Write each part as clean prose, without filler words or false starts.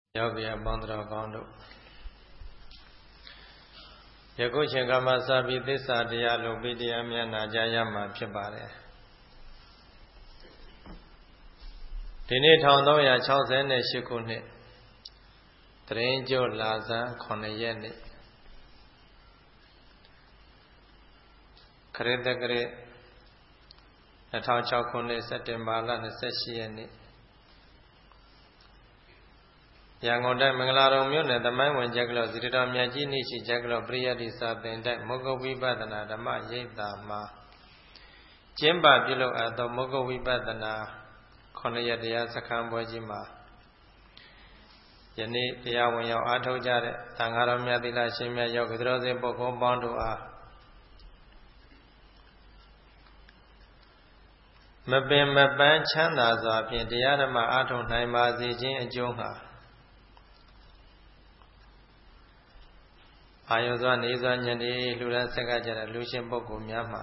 ယောဂီအပေါင်းတော်ကောင်းတို့ယခုချိန်ကမှစပြီးသစ္စာတရားလို့ပြီးတရားမျက်နှာကြရမှာဖြစ်ပါတယ်ဒီနေ့1368ခုနှစ်တရင်ကျို့လာဇန်9ရက်နေ့ခရစ်တက္ကရာ2006ခုနှစ်စက်တင်ဘာလ28ရက်နေ့ရန်ကုန်တိုင်းမင်္ဂလာတော်မြို့နယ်သမိုင်းဝင်ကျက်ကလောဇီရတော်မြတ်ကြီးနိရှိကျက်ကလောပရိယတ္တိစာသင်တိုက်မုဂ္ဂဝိပဿနာဓမ္မရိပ်သာမှာကျင်းပပြုလုပ်အပ်သောမုဂ္ဂဝိပဿနာ9ရက်တရားစခန်းပွဲကြီးမှာယနေ့တရားဝင်ရောက်အားထုတ်ကြတဲ့သံဃာတော်မြတ်သီလရှင်မြတ်ယောဂီတော်စင်ပုဂ္ဂိုလ်ပေါင်းတို့အားမပင်မပန်းချမ်းသာစွာဖြင့်တရားဓမ္မအားထုတ်နိုင်ပါစေခြင်းအကျိုးငှာအာယုစွာနေစွာညနေလှူဒါန်းဆက်ကကြတဲ့လူရှင်ပုဂ္ဂိုလ်များမှာ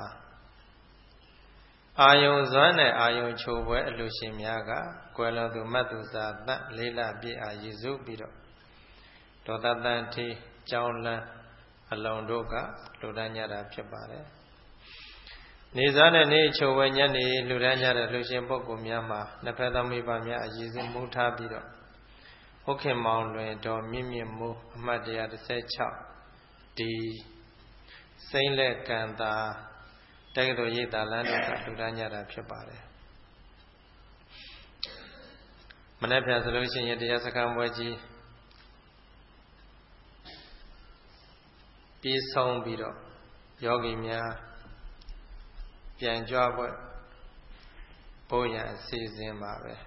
အာယုစွမ်းနဲ့အာယုချိုပွဲအလူရှင်များကကွယ်လွန်သူမတ်သူစာတတ်လေးလပြည့်အားရည်စုပြီးတော့ဒေါသတန်ထီကျောင်းလန်းအလုံးတို့ကလှူဒါန်းကြတာဖြစ်ပါတယ်နေစွာနဲ့နေချိုပွဲညနေလှူဒါန်းကြတဲ့လူရှင်ပုဂ္ဂိုလ်များမှာနှစ်ဖက်သောမိဘများအရည်စုမှုထားပြီးတော့ဟုတ်ခင်မောင်လွင်တော်မြင့်မြင့်မိုးအမှတ်116ဒီစိမ့်လက်ကံသာတက္ကသိုလ်ရိပ်သာလမ်းတွေကလှူဒါန်းကြတာဖြစ်ပါတယ်မနေ့ပြန်ဆိုလို့ရှိရင်တရားစခန်းပွဲကြီးပြီးဆုံးပြီးတော့ယောဂီများပြန်ကြွပွဲပို့ရန်အစီအစဉ်ပါပဲ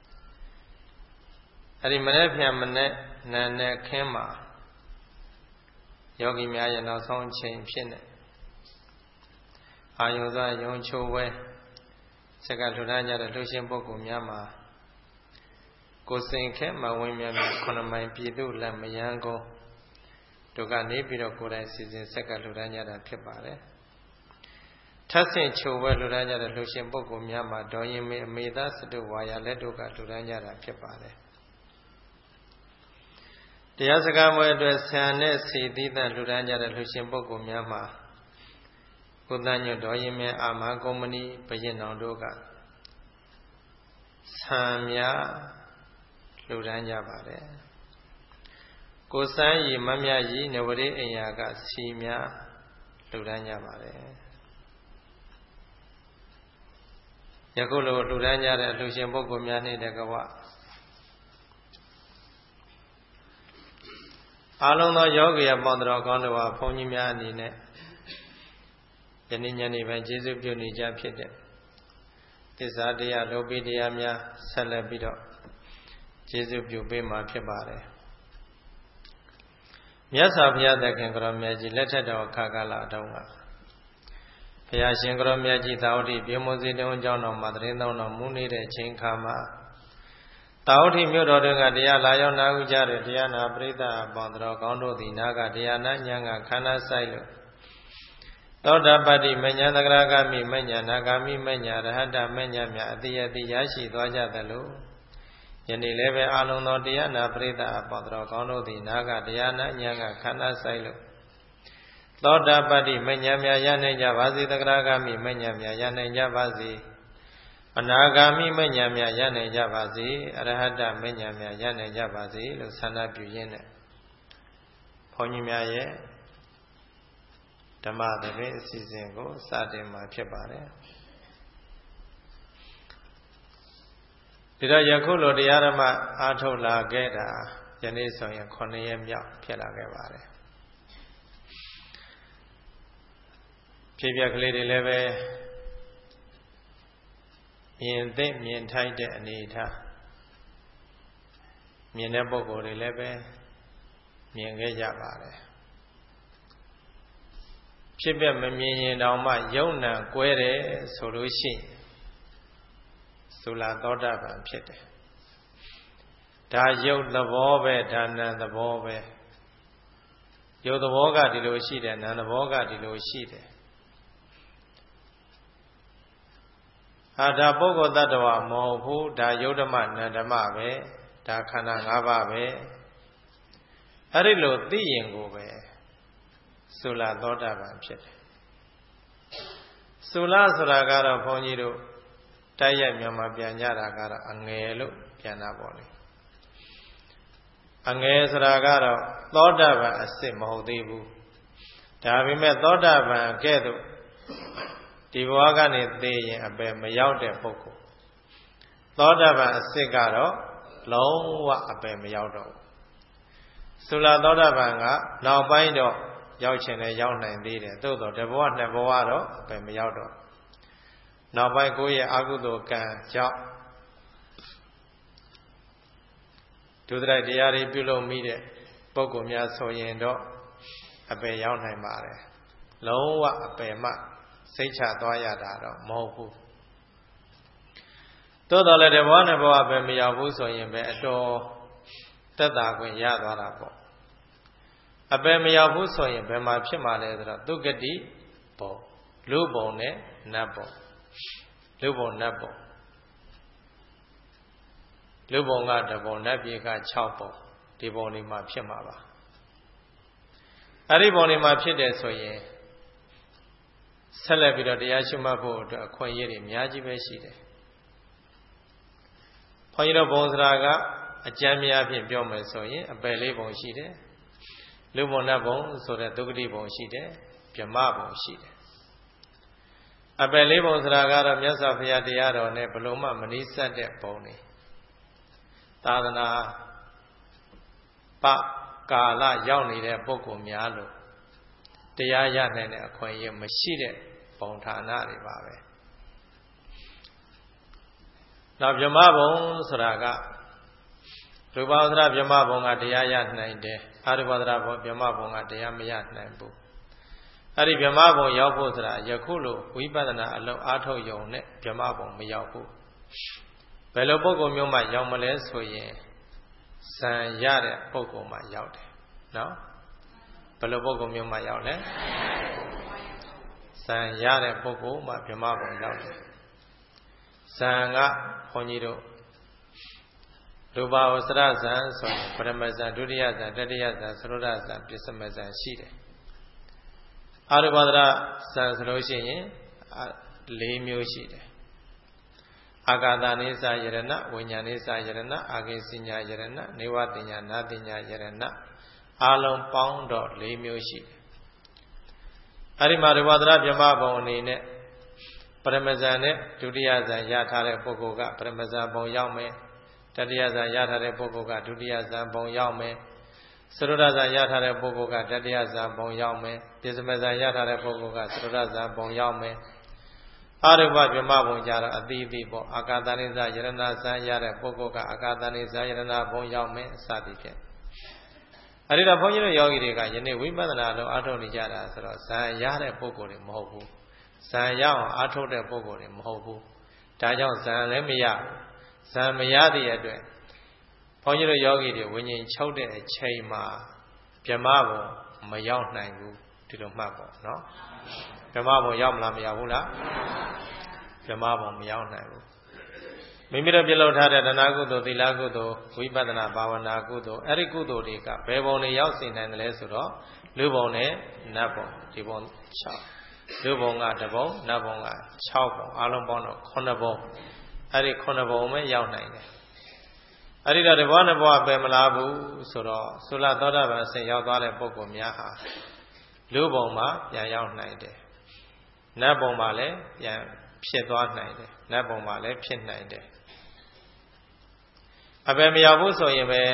အဲ့ဒီမနေ့ပြန်မနေ့နာနဲ့ခင်းမှာယောဂီများရဲ့နောက်ဆုံးအချိန်ဖြစ်နေအာယုသောယုံချိုဝဲစက်ကလှူဒါန်းကြတဲ့လူရှင်ပုဂ္ဂိုလ်များမှာကိုစိန်ခဲမဝင်းများ9မိုင်ပြည်သူလက်မယန်းကုန်းတို့ကနေပြီးတော့ကိုယ်တိုင်စီစဉ်စက်ကလှူဒါန်းကြတာဖြစ်ပါတယ်ထပ်ဆင့်ချိုဝဲလှူဒါန်းကြတဲ့လူရှင်ပုဂ္ဂိုလ်များမှာဒေါ်ရင်မေအမေသားစတုဝါယာလက်တို့ကလှူဒါန်းကြတာဖြစ်ပါတယ်တရားစကားပွဲအတွက်ဆံနဲ့စီသီးသန့်လှူဒါန်းကြတဲ့လူရှင်ပုဂ္ဂိုလ်များမှာကုသညွတ်တော်ရင်မြအာမကုမ္ပဏီဘရင်တော်တို့ကဆံများလှူဒါန်းကြပါတယ်ကိုစန်းရီမမြရီနဝရေအိမ်ယာကစီများလှူဒါန်းကြပါတယ်ယခုလိုလှူဒါန်းကြတဲ့လူရှင်ပုဂ္ဂိုလ်များနှင့်တကွအားလုံးသောယောဂီအပေါင်းတော်ကောင်းတို့ဟာဘုန်းကြီးများအနေနဲ့ယနေ့ညနေပိုင်းကျေးဇူးပြုနေကြဖြစ်တဲ့သစ္စာတရားလောဘီတရားများဆက်လက်ပြီးတော့ကျေးဇူးပြုပေးမှာဖြစ်ပါတယ်မြတ်စွာဘုရားသခင်ကိုရောမြတ်ကြီးလက်ထက်တော်ခါကာလအတုန်းကဘုရားရှင်ကိုရောမြတ်ကြီးသာဝတိပြေမွန်စီတုံးအကြောင်းတော်မှာတရင်တော်မူနေတဲ့အချိန်ခါမှာသာဝတိမြို့တော်တွင်ကတရားလာရောက်နာဟုကြတဲ့တရားနာပရိသတ်အပေါင်းတော်ကောင်းတို့သည်နာကတရားနာဉာဏ်ကခန္ဓာဆိုင်လို့သောတာပတ္တိမဉ္ဇဏ်သဂရဂမိမဉ္ဇဏ်နာဂာမိမဉ္ဇဏ်ရဟတမဉ္ဇဏ်များအတိအတိရရှိသွားကြသလိုယနေ့လည်းပဲအာလုံးသောတရားနာပရိသတ်အပေါင်းတော်ကောင်းတို့သည်နာကတရားနာဉာဏ်ကခန္ဓာဆိုင်လို့သောတာပတ္တိမဉ္ဇဏ်များရနိုင်ကြပါစေသဂရဂမိမဉ္ဇဏ်များရနိုင်ကြပါစေအနာဂါမိမဉ္ဇဏ်များရနိုင်ကြပါစေအရဟတမဉ္ဇဏ်များရနိုင်ကြပါစေလို့ဆန္ဒပြုရင်းနဲ့ဘုန်းကြီးများရဲ့ဓမ္မသဘင်အစီအစဉ်ကိုစတင်မှာဖြစ်ပါတယ်ဒီတော့ယခုလိုတရားဓမ္မအားထုတ်လာခဲ့တာယနေ့ဆိုရင်9ရက်မြောက်ဖြစ်လာခဲ့ပါတယ်ဖြစ်ပြကလေးတွေလည်းပဲမြင်သိမြင်ထိုက်တဲ့အနေအထားမြင်တဲ့ပုဂ္ဂိုလ်တွေလည်းပဲမြင်ခဲ့ကြပါတယ်ဖြစ်ပြမမြင်ရင်တောင်မှယုံနာကွဲတယ်ဆိုလို့ရှိရင်သုလာသောတာပန်ဖြစ်တယ်ဒါယုတ်သဘောပဲဒါနံသဘောပဲယုတ်သဘောကဒီလိုရှိတယ်နံသဘောကဒီလိုရှိတယ်ဒါပုဂ္ဂိုလ်တ attva မဟုတ်ဘူးဒါယုတ်ဓမ္မနန္ဓမပဲဒါခန္ဓာ၅ပါးပဲအဲ့ဒီလိုသိရင်ကိုပဲသုလသောတာပန်ဖြစ်တယ်သုလဆိုတာကတော့ဘုန်းကြီးတို့တိုက်ရိုက်မြန်မာပြန်ကြတာကတော့အငယ်လို့ပြန်တာပေါ့လေအငယ်ဆိုတာကတော့သောတာပန်အစစ်မဟုတ်သေးဘူးဒါပေမဲ့သောတာပန်ကဲ့သို့ဒီဘဝကနေသိရင်အပယ်မရောက်တဲ့ပုဂ္ဂိုလ်သောတာပန်အစစ်ကတော့လုံးဝအပယ်မရောက်တော့ဘူးသုလသောတာပန်ကနောက်ပိုင်းတော့ရောက်ချင်လည်းရောက်နိုင်သေးတယ်သို့တော့တဘဝနှစ်ဘဝတော့အပယ်မရောက်တော့နောက်ပိုင်းကိုယ့်ရဲ့အကုသိုလ်ကံကြောင့်ဒုစရိုက်တရားတွေပြုလုပ်မိတဲ့ပုဂ္ဂိုလ်များဆိုရင်တော့အပယ်ရောက်နိုင်ပါတယ်လုံးဝအပယ်မှစိတ်ချသွားရတာတော့မဟုတ်ဘူးသို့တော်လည်းတဘဝနဲ့ဘဝပဲမရောက်ဘူးဆိုရင်ပဲအတော်သက်သာခွင့်ရသွားတာပေါ့အပယ်မရောက်ဘူးဆိုရင်ဘယ်မှာဖြစ်မှာလဲဆိုတော့သုဂတိဘုံလူဘုံနဲ့နတ်ဘုံလူဘုံနတ်ဘုံလူဘုံကတဘုံနတ်ပြည်က6ဘုံဒီဘုံတွေမှာဖြစ်မှာပါအဲ့ဒီဘုံတွေမှာဖြစ်တယ်ဆိုရင်ဆက်လက်ပြီးတော့တရားရှိမှတ်ဖို့အတွက်အခွင့်အရေးတွေအများကြီးပဲရှိတယ်ဘုန်းကြီးတို့ဘုံစရာကအကျမ်းများဖြင့်ပြောမယ်ဆိုရင်အပယ်လေးဘုံရှိတယ်လူဘုံနတ်ဘုံဆိုတဲ့သုဂတိဘုံရှိတယ်ဗြဟ္မဘုံရှိတယ်အပယ်လေးဘုံဆိုတာကတော့မြတ်စွာဘုရားတရားတော်နဲ့ဘလို့မှမနီးစပ်တဲ့ဘုံတွေသာသနာပကာလရောက်နေတဲ့ပုဂ္ဂိုလ်များလို့တရားရနိုင်တဲ့အခွင့်အရေးမရှိတဲ့ဘုံဌာနတွေပါပဲနောက်ဗြဟ္မဘုံဆိုတာကရူပဝဒရဗြဟ္မဘုံကတရားရနိုင်တယ်အာရူပဝဒရဗြဟ္မဘုံကတရားမရနိုင်ဘူးအဲ့ဒီဗြဟ္မဘုံရောက်ဖို့ဆိုတာယခုလိုဝိပဿနာအလုံးအားထုတ်ယုံနဲ့ဗြဟ္မဘုံမရောက်ဘူးဘယ်လိုပုဂ္ဂိုလ်မျိုးမှရောက်မလဲဆိုရင်ဇံရတဲ့ပုဂ္ဂိုလ်မှရောက်တယ်နော်ဘယ်လိုပုဂ္ဂိုလ်မျိုးမှရောက်လဲဇံရတဲ့ပုဂ္ဂိုလ်မှဗြဟ္မဘုံရောက်တယ်ဇံကဘုန်းကြီးတို့ရူပဝဆရဇံဆိုပရမဇံဒုတိယဇံတတိယဇံသရုဒ္ဓဇံပစ္စမဇံရှိတယ်အာရူပဒရဇံဆိုလို့ရှိရင်၄မျိုးရှိတယ်အာဂတနိစ္စယရဏဝိညာဏိစ္စယရဏအာဂိစိညာယရဏနေဝတိညာနာတိညာယရဏအလုံးပေါင်းတော့၄မျိုးရှိတယ်အဲ့ဒီမှာရူပဒရဗြဟ္မဘုံအနေနဲ့ပရမဇန်နဲ့ဒုတိယဇန်ရထားတဲ့ပုဂ္ဂိုလ်ကပရမဇန်ဘုံရောက်မယ်တတိယဇန်ရထားတဲ့ပုဂ္ဂိုလ်ကဒုတိယဇန်ဘုံရောက်မယ်သရုဒ္ဓဇန်ရထားတဲ့ပုဂ္ဂိုလ်ကတတိယဇန်ဘုံရောက်မယ်ပစ္စမဇန်ရထားတဲ့ပုဂ္ဂိုလ်ကသရုဒ္ဓဇန်ဘုံရောက်မယ်အာရူပဗြဟ္မဘုံကြတော့အတိအတိပေါ့အာကာသနိစ္စယရဏဇန်ရတဲ့ပုဂ္ဂိုလ်ကအာကာသနိစ္စယရဏဘုံရောက်မယ်စသည်ဖြင့်အဲဒီတော့ဘုန်းကြီးတို့ယောဂီတွေကယနေ့ဝိပဿနာလုံးအားထုတ်နေကြတာဆိုတော့ဇန်ရတဲ့ပုဂ္ဂိုလ်တွေမဟုတ်ဘူးဇံရအောင်အားထုတ်တဲ့ပုဂ္ဂိုလ်တွေမဟုတ်ဘူးဒါကြောင့်ဇံလည်းမရဇံမရတဲ့အတွက်ဘုန်းကြီးတို့ယောဂီတွေဝิญဉ်ချုပ်တဲ့အချိန်မှာဗြဟ္မဘုံမရောက်နိုင်ဘူးဒီလိုမှတ်ပေါ့နော်ဗြဟ္မဘုံရောက်မလားမရောက်ဘူးလားဗြဟ္မဘုံမရောက်နိုင်ဘူးမိမိတို့ပြုလုပ်ထားတဲ့ဒါနကုသိုလ်သီလကုသိုလ်ဝိပဿနာဘာဝနာကုသိုလ်အဲ့ဒီကုသိုလ်တွေကဘယ်ဘုံတွေရောက်စေနိုင်တယ်လဲဆိုတော့လူဘုံနဲ့နတ်ဘုံဒီဘုံ6လူဘုံကတဘုံနတ်ဘုံက6ဘုံအလုံးပေါင်းတော့9ဘုံအဲ့ဒီ9ဘုံပဲရောက်နိုင်တယ်အဲ့ဒီတော့တဘောနဲ့ဘဝပဲမလားဘူးဆိုတော့သုလသောတာပန်အစဉ်ရောက်သွားတဲ့ပုဂ္ဂိုလ်များဟာလူဘုံမှာပြန်ရောက်နိုင်တယ်နတ်ဘုံမှာလည်းပြန်ဖြစ်သွားနိုင်တယ်နတ်ဘုံမှာလည်းဖြစ်နိုင်တယ်အပယ်မရောက်ဘူးဆိုရင်ပဲ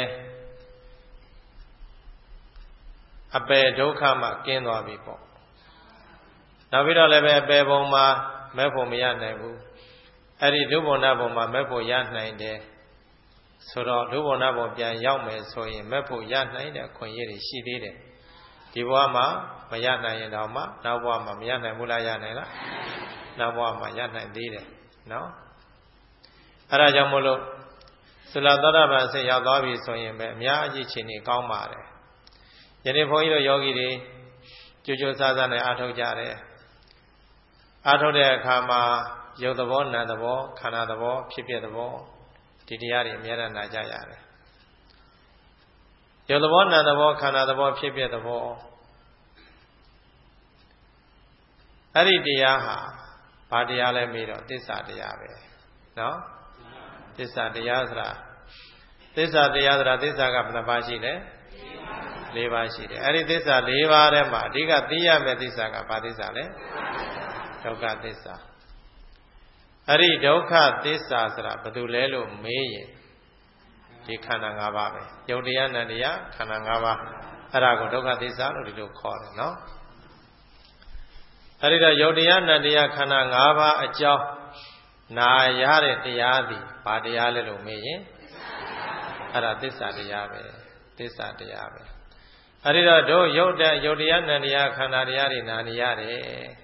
အပယ်ဒုက္ခမှကင်းသွားပြီပေါ့နောက်ပြီးတော့လည်းပဲအပယ်ဘုံမှာမဲ့ဖို့မရနိုင်ဘူးအဲ့ဒီလူဘုံနတ်ဘုံမှာမဲ့ဖို့ရနိုင်တယ်ဆိုတော့လူဘုံနတ်ဘုံပြန်ရောက်မယ်ဆိုရင်မဲ့ဖို့ရနိုင်တဲ့အခွင့်အရေးတွေရှိသေးတယ်ဒီဘဝမှာမရနိုင်ရင်တော့မှနောက်ဘဝမှာမရနိုင်ဘူးလားရနိုင်လားနောက်ဘဝမှာရနိုင်သေးတယ်နော်အဲ့ဒါကြောင့်မို့လို့သုလသောတာပန်အဆင့်ရောက်သွားပြီဆိုရင်ပဲအများကြီးချိန်နေကောင်းပါတယ်ယနေ့ဘုန်းကြီးတို့ယောဂီတွေကြိုးကြိုးစားစားနဲ့အားထုတ်ကြတယ်အားထုတ်တဲ့အခါမှာရုပ်သဘောနာမ်သဘောခန္ဓာသဘောဖြစ်ဖြစ်သဘောဒီတရားတွေအများနဲ့နာကြရတယ်ရုပ်သဘောနာမ်သဘောခန္ဓာသဘောဖြစ်ပြသဘောအဲ့ဒီတရားဟာဘာတရားလဲမေးတော့သစ္စာတရားပဲနော်သစ္စာတရားဆိုတာသစ္စာတရားဆိုတာသစ္စာကဘယ်နှပါးရှိလဲ၄ပါးရှိတယ်အဲ့ဒီသစ္စာ၄ပါးထဲမှာအဓိကသိရမယ့်သစ္စာကဘာသစ္စာလဲဒုက္ခသစ္စာအဲ့ဒီဒုက္ခသစ္စာဆိုတာဘာတူလဲလို့မေးရင်ဒီခန္ဓာ၅ပါးပဲယုတ်တရားနံတရားခန္ဓာ၅ပါးအဲ့ဒါကိုဒုက္ခသစ္စာလို့ဒီလိုခေါ်တယ်နော်အဲ့ဒီတော့ယုတ်တရားနံတရားခန္ဓာ၅ပါးအကြောင်းနာရတဲ့တရားသည်ဘာတရားလဲလို့မေးရင်အဲ့ဒါသစ္စာတရားပဲသစ္စာတရားပဲအဲ့ဒီတော့တို့ယုတ်တရားနံတရားခန္ဓာတရားတွေနာနေရတယ်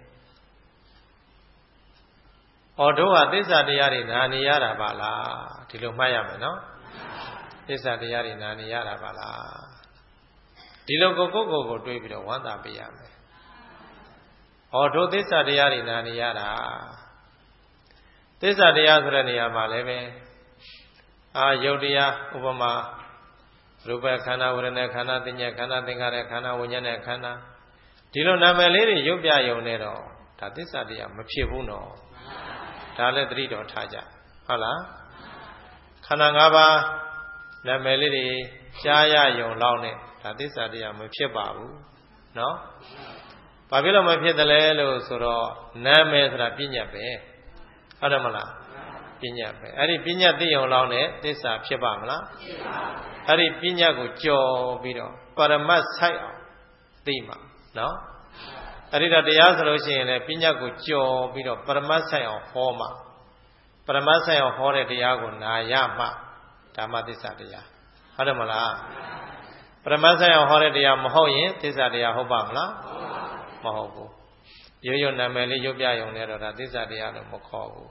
။အော်တို့ဟာသစ္စာတရားတွေနာနေရတာပါလားဒီလိုမှတ်ရမယ်နော်။သစ္စာတရားတွေနာနေရတာပါလား။ဒီလိုကိုတွေးပြီးတော့ဝမ်းသာပေးရမယ်။အော်တို့သစ္စာတရားတွေနာနေရတာသစ္စာတရားဆိုတဲ့နေရာမှာလည်းပဲယုတ်တရားဥပမာရူပခန္ဓာဝေဒနာခန္ဓာသင်္ညာခန္ဓာသင်္ခါရခန္ဓာဝိညာဉ်နဲ့ခန္ဓာဒီလိုနာမည်လေးတွေရုပ်ပြယုံနေတော့ဒါသစ္စာတရားမဖြစ်ဘူးနော်ဒါလည်းသတိတော်ထားကြဟုတ်လားခန္ဓာ၅ပါးနာမည်လေးတွေရှားရယုံလောက်နဲ့ဒါသစ္စာတရားမဖြစ်ပါဘူးနော်ဘာဖြစ်လို့မဖြစ်တယ်လဲလို့ဆိုတော့နာမည်ဆိုတာပညာပဲဟုတ်တယ်မလားပညာပဲအဲ့ဒီပညာသိယုံလောက်နဲ့သစ္စာဖြစ်ပါမလားဖြစ်ပါဘူးအဲ့ဒီပညာကိုကြော်ပြီးတော့ပရမတ်ဆိုင်အောင်သိမှာနော်အဲ့ဒီတော့တရားဆိုလို့ရှိရင်လည်းပညာကိုကြော်ပြီးတော့ပရမတ်ဆိုင်အောင်ဟောမှာပရမတ်ဆိုင်အောင်ဟောတဲ့တရားကိုနာရမှဓမ္မသစ္စာတရားဟုတ်တယ်မလားပရမတ်ဆိုင်အောင်ဟောတဲ့တရားမဟုတ်ရင်သစ္စာတရားဟုတ်ပါမလားမဟုတ်ဘူးရိုးရိုးနာမည်လေးရုပ်ပြယုံနေတော့ဒါသစ္စာတရားလို့မခေါ်ဘူး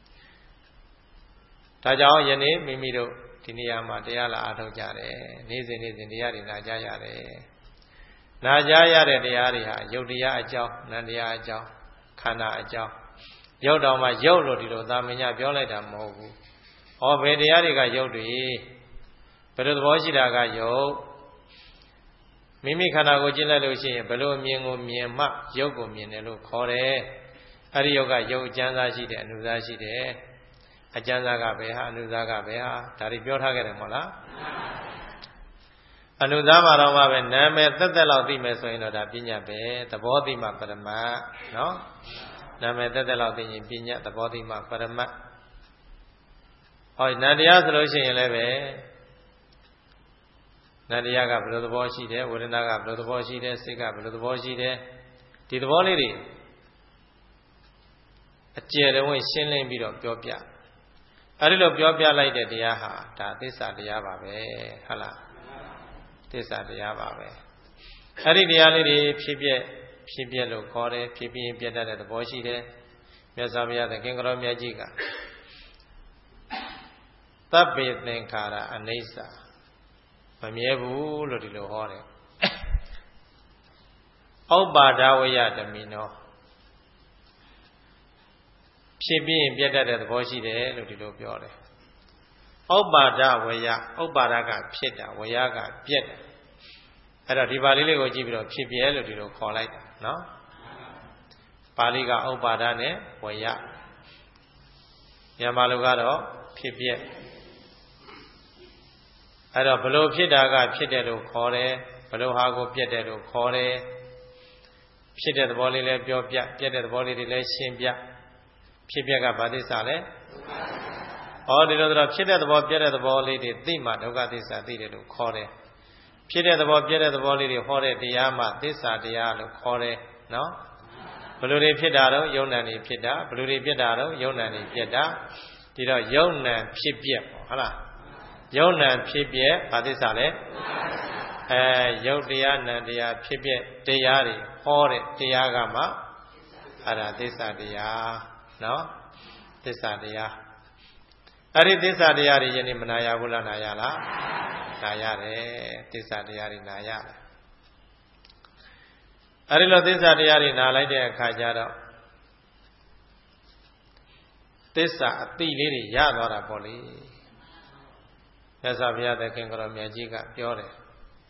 ဒါကြောင့်ယနေ့မိမိတို့ဒီနေရာမှာတရားလာအားထုတ်ကြတယ်နေ့စဉ်တရားတွေနာကြားရတယ်နာကြားရတဲ့တရားတွေဟာယုတ်တရားအကြောင်းနံတရားအကြောင်းခန္ဓာအကြောင်းယုတ်တော်မှာယုတ်လို့ဒီလိုသာမညပြောလိုက်တာမဟုတ်ဘူးဟောဘယ်တရားတွေကယုတ်တွေဘယ်လိုသဘောရှိတာကယုတ်မိမိခန္ဓာကိုကြည့်လိုက်လို့ရှိရင်ဘယ်လိုအမြင်ကိုမြင်မှယုတ်ကိုမြင်တယ်လို့ခေါ်တယ်အဲ့ဒီယုတ်ကယုတ်အကျမ်းစာရှိတယ်အနုစာရှိတယ်အကျမ်းစာကဘယ်ဟာအနုစာကဘယ်ဟာဒါတွေပြောထားခဲ့တယ်မဟုတ်လားအနုစာမှာတော့ပဲနာမည်သက်လောက်သိမယ်ဆိုရင်တော့ဒါပညာပဲသဘောသိမှပရမတ်နော်နာမည်သက်လောက်သိရင်ပညာသဘောသိမှပရမတ်ဟောနန္တရားဆိုလို့ရှိရင်လည်းပဲနန္တရားကဘယ်လိုသဘောရှိတယ်ဝေဒနာကဘယ်လိုသဘောရှိတယ်စိတ်ကဘယ်လိုသဘောရှိတယ်ဒီသဘောလေးတွေအကျယ်တဝင့်ရှင်းလင်းပြီးတော့ပြောပြအဲဒီလိုပြောပြလိုက်တဲ့တရားဟာဒါသစ္စာတရားပါပဲဟုတ်လားသစ္စာတရားပါပဲအဲ့ဒီတရားလေးတွေဖြစ်ပြလို့ခေါ်တယ်ဖြစ်ပြီးပြတ်တတ်တဲ့သဘောရှိတယ်မြတ်စွာဘုရားသခင်ကတော်မြတ်ကြီးကသဗ္ဗေသင်္ခါရအနိစ္စမမြဲဘူးလို့ဒီလိုဟောတယ်ဩပါဒဝယဓမိနောဖြစ်ပြီးပြတ်တတ်တဲ့သဘောရှိတယ်လို့ဒီလိုပြောတယ်ဥပ္ပါဒဝယဥပ္ပါဒကဖြစ်တာဝယကပြက်တာအဲ့တော့ဒီပါဠိလေးကိုကြည့်ပြီးတော့ဖြစ်ပြဲလို့ဒီလိုခေါ်လိုက်တာနော်ပါဠိကဥပ္ပါဒနဲ့ဝယမြန်မာလိုကတော့ဖြစ်ပြက်အဲ့တော့ဘလို့ဖြစ်တာကဖြစ်တယ်လို့ခေါ်တယ်ဘလို့ဟာကိုပြက်တယ်လို့ခေါ်တယ်ဖြစ်တဲ့သဘောလေးလည်းပြောပြပြက်တဲ့သဘောလေးတွေလည်းရှင်းပြဖြစ်ပြက်ကဘာသစ္စာလဲဟောဒီလိုတော့ဖြစ်တဲ့သဘောပြတဲ့သဘောလေးတွေသိမှဒုက္ခသစ္စာသိတယ်လို့ခေါ်တယ်ဖြစ်တဲ့သဘောပြတဲ့သဘောလေးတွေဟောတဲ့တရားမှသစ္စာတရားလို့ခေါ်တယ်နော်ဘယ်လိုတွေဖြစ်တာတော့ယုံနံတွေဖြစ်တာဘယ်လိုတွေပြက်တာတော့ယုံနံတွေပြက်တာဒီတော့ယုံနံဖြစ်ပြက်ပေါ့ဟုတ်လားယုံနံဖြစ်ပြက်ဘာသစ္စာလဲယုတ်တရားနံတရားဖြစ်ပြက်တရားတွေဟောတဲ့တရားကမှအဲ့ဒါသစ္စာတရားနော်သစ္စာတရားအဲ့ဒီသစ္စာတရားတွေယနေ့မနာရဘူးလားနာရလားနာရတယ်သစ္စာတရားတွေနာရတယ်အဲ့ဒီလိုသစ္စာတရားတွေနာလိုက်တဲ့အခါကျတော့သစ္စာအတိလေးတွေရသွားတာပေါ့လေမြတ်စွာဘုရားသခင်ကိုယ်တော်မြတ်ကြီးကပြောတယ်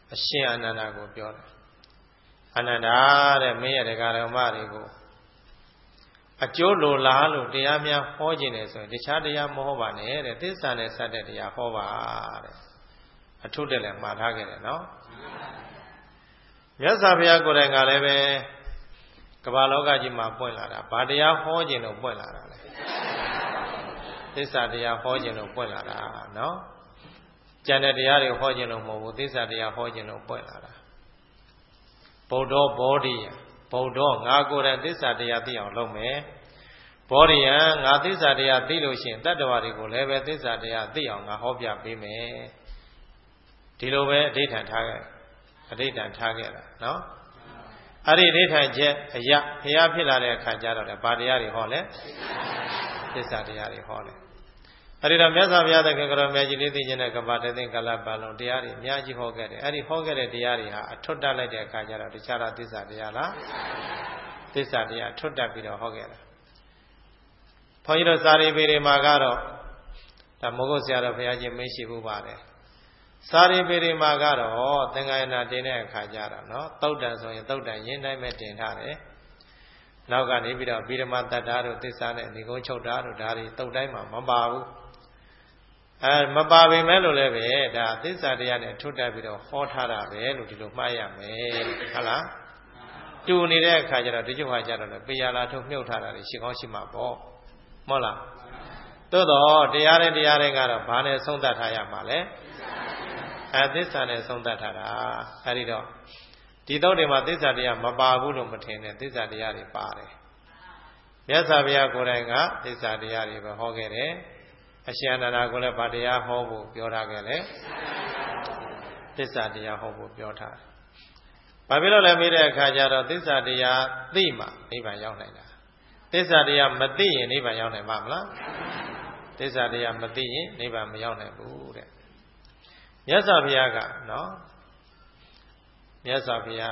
အရှင်အနန္ဒာကိုပြောတယ်အနန္ဒာတဲ့မင်းရဲ့ဓမ္မတွေကိုအကျိုးလိုလားလို့တရားများဟောခြင်းတယ်ဆိုရင်တခြားတရားမဟောပါနဲ့တဲ့သစ္စာနဲ့စတဲ့တရားဟောပါတဲ့အထုတက်လည်းမှားထားခဲ့တယ်နော်မြတ်စွာဘုရားကိုယ်တိုင်ကလည်းပဲကမ္ဘာလောကကြီးမှာပွင့်လာတာဘာတရားဟောခြင်းလို့ပွင့်လာတာလဲသစ္စာတရားဟောခြင်းလို့ပွင့်လာတာနော်ကျန်တဲ့တရားတွေဟောခြင်းလို့မဟုတ်ဘူးသစ္စာတရားဟောခြင်းလို့ပွင့်လာတာဗုဒ္ဓဘောဓိယဗုဒ္ဓငါကိုယ်တိုင်သစ္စာတရားသိအောင်လုပ်မယ်ဘောဓိယငါသစ္စာတရားသိလို့ရှိရင်တတ္တဝါတွေကိုလည်းပဲသစ္စာတရားသိအောင်ငါဟောပြပေးမယ်ဒီလိုပဲအဋ္ဌံထားခဲ့တာနော်အဲ့ဒီအဋ္ဌံချက်အရာဘုရားဖြစ်လာတဲ့အခါကျတော့လေဘာတရားတွေဟောလဲသစ္စာတရားတွေဟောတယ်အဲ့ဒီတော့မြတ်စွာဘုရားသခင်ကတော်မြတ်ကြီးလေးသိခြင်းနဲ့ကပ္ပတသိကလပ်ပါလုံးတရားတွေအများကြီးဟောခဲ့တယ်အဲ့ဒီဟောခဲ့တဲ့တရားတွေဟာအထွတ်တက်လိုက်တဲ့အခါကျတော့တခြားသစ္စာတရားလားသစ္စာတရားထွတ်တက်ပြီးတော့ဟောခဲ့တာဘုန်းကြီးတို့စာရီပေတွေမှာကတော့ဒါမဟုတ်ဆရာတော်ဘုရားကြီးမရှိဘူးပါတယ်စာရီပေတွေမှာကတော့သင်္ဃာယနာတင်တဲ့အခါကျတော့နော်သုတ်တန်ဆိုရင်သုတ်တန်ရင်းတိုင်းပဲတင်ထားတယ်နောက်ကနေပြီးတော့ဗိဓမာတတ္တာတို့သစ္စာနဲ့ဏိကုံးချုပ်တာတို့ဒါတွေသုတ်တိုင်းမှာမပါဘူးမပါပေမဲ့လို့လည်းပဲဒါသစ္စာတရားနဲ့ထွတ်တက်ပြီးတော့ဟောထားတာပဲလို့ဒီလိုမှားရမယ်ဟုတ်လားတူနေတဲ့အခါကျတော့ဒီကျုပ်ဟာကျတော့လည်းပေရလာထုတ်မြုပ်ထားတာတွေရှိကောင်းရှိမှာပေါ့မဟုတ်လားသို့တော့တရားတွေကတော့ဘာနဲ့ဆုံးသတ်ထားရမှာလဲသစ္စာနဲ့ဆုံးသတ်ထားတာအဲဒီတော့ဒီတော့ဒီမှာသစ္စာတရားမပါဘူးလို့မထင်နဲ့သစ္စာတရားတွေပါတယ်မြတ်စွာဘုရားကိုယ်တိုင်ကသစ္စာတရားတွေပဲဟောခဲ့တယ်အရှင်အနန္ဒာကိုလည်းဗာတရားဟောဖို့ပြောထားခဲ့လေသစ္စာတရားဟောဖို့ပြောထားတယ်။ဘာဖြစ်လို့လဲမေးတဲ့အခါကျတော့သစ္စာတရားသိမှနိဗ္ဗာန်ရောက်နိုင်တာ။သစ္စာတရားမသိရင်နိဗ္ဗာန်ရောက်နိုင်ပါမလား။သစ္စာတရားမသိရင်နိဗ္ဗာန်မရောက်နိုင်ဘူးတဲ့။မြတ်စွာဘုရားကနော်မြတ်စွာဘု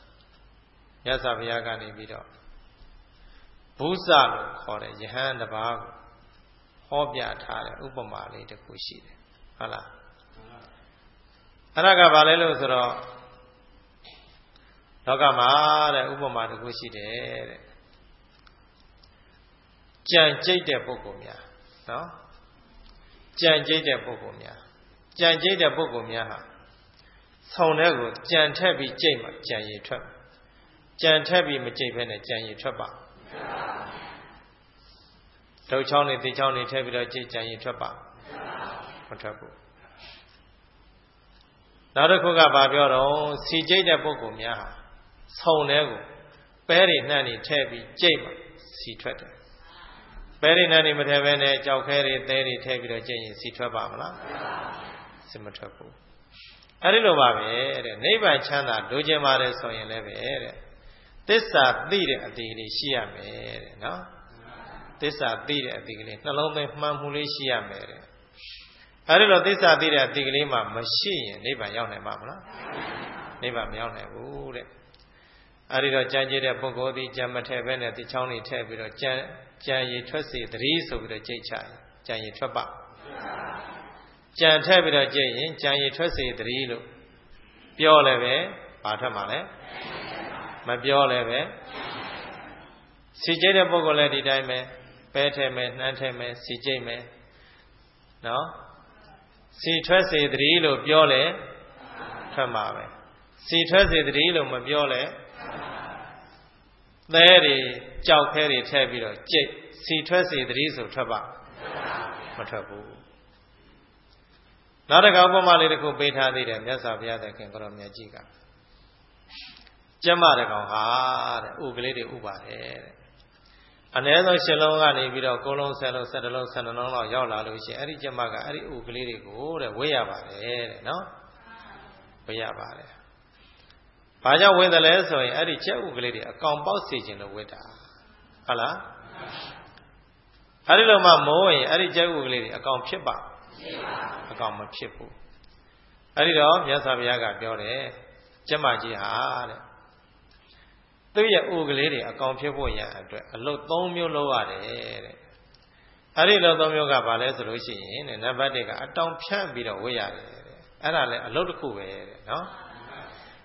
ရားကနေပြီးတော့ဘုဇလို့ခေါ်တဲ့ယဟန်တစ်ပါးကိုဟောပြထားတဲ့ဥပမာလေးတစ်ခုရှိတယ်ဟုတ်လားအဲ့ဒါကဘာလဲလို့ဆိုတော့လောကမှာတဲ့ဥပမာတစ်ခုရှိတယ်တဲ့ကြံကြိတ်တဲ့ပုဂ္ဂိုလ်များနော်ကြံကြိတ်တဲ့ပုဂ္ဂိုလ်များဟာဆောင်းတဲ့ကိုကြံထက်ပြီးကြိတ်မှကြံရည်ထွက်ကြံထက်ပြီးမကြိတ်ဘဲနဲ့ကြံရည်ထွက်ပါဒုတ်ချောင်းနဲ့တေချောင်းနဲ့ထည့်ပြီးတော့ကြိတ်ကြံရင်ထွက်ပါမထွက်ဘူးနောက်တစ်ခုကဘာပြောတော့စီကြိတ်တဲ့ပုဂ္ဂိုလ်များဟာဆုံတဲ့ကိုပဲတွေနှံ့နေထည့်ပြီးကြိတ်မှစီထွက်တယ်ပဲတွေနှံ့နေမထည့်ဘဲနဲ့ကြောက်ခဲတွေသဲတွေထည့်ပြီးတော့ကြိတ်ရင်စီထွက်ပါမလားစီမထွက်ဘူးအဲဒီလိုပါပဲတဲ့နိဗ္ဗာန်ချမ်းသာလိုချင်ပါတယ်ဆိုရင်လည်းပဲတဲ့သစ္စာသိတဲ့အတည်လေးရှိရမယ်တဲ့နော်သစ္စာသိတဲ့အတိကလေးနှလုံးသွင်းမှန်မှုလေးရှိရမယ်တဲ့အဲဒီလိုသစ္စာသိတဲ့အတိကလေးမှမရှိရင်နိဗ္ဗာန်ရောက်နိုင်မှာမလားနိဗ္ဗာန်မရောက်နိုင်ဘူးတဲ့အဲဒီတော့ကြံကြည့်တဲ့ပုဂ္ဂိုလ်ဒီကြံမထည့်ပဲနဲ့ဒီချောင်းလေးထည့်ပြီးတော့ကြံရည်ထွက်စေတည်းဆိုပြီးတော့ကြိတ်ချရင်ကြံရည်ထွက်ပါကြံထည့်ပြီးတော့ကြိတ်ရင်ကြံရည်ထွက်စေတည်းလို့ပြောလည်းပဲဘာထွက်မှာလဲမပြောလည်းပဲစီကြိတ်တဲ့ပုဂ္ဂိုလ်လည်းဒီတိုင်းပဲပဲထဲမယ်နှမ်းထဲမယ်စီကြိတ်မယ်နော်စီထွက်စေတည်းလို့ပြောလဲထွက်မှာပဲစီထွက်စေတည်းလို့မပြောလဲသဲတွေကြောက်ခဲတွေထည့်ပြီးတော့ကြိတ်စီထွက်စေတည်းဆိုထွက်ပါမထွက်ဘူးနောက်တစ်ခါဥပမာလေးတစ်ခုပေးထားသေးတယ်မြတ်စွာဘုရားသခင်ကိုရောမြတ်ကြီးကကျမတကောင်ဟာတဲ့ဥကလေးတွေဥပါတယ်တဲ့အနည်းဆုံးရှင်းလုံးကနေပြီးတော့9လုံး10လုံး17လုံး12လုံးလောက်ရောက်လာလို့ရှိရင်အဲ့ဒီကျမကအဲ့ဒီဥကလေးတွေကိုတဲ့ဝေးရပါတယ်တဲ့နော်ဝေးရပါတယ်။ဘာကြောင့်ဝေးတယ်လဲဆိုရင်အဲ့ဒီကျက်ဥကလေးတွေအကောင်ပေါက်စေခြင်းလို့ဝေးတာဟုတ်လား။အဲ့ဒီလိုမှမိုးရင်အဲ့ဒီကျက်ဥကလေးတွေအကောင်ဖြစ်ပါအကောင်မဖြစ်ဘူး။အဲ့ဒီတော့မြတ်စွာဘုရားကပြောတယ်ကျမကြီးဟာတဲ့သူ့ရဲ့ဥကလေးတွေအကောင်ဖြစ်ဖို့ရန်အတွက်အလုပ်3မျိုးလုပ်ရတယ်တဲ့အဲ့ဒီလုပ်3မျိုးကဘာလဲဆိုလို့ရှိရင်တဲ့နံပါတ်1ကအတောင်ဖြန့်ပြီးတော့ဝေ့ရတယ်တဲ့အဲ့ဒါလည်းအလုပ်တစ်ခုပဲတဲ့နော်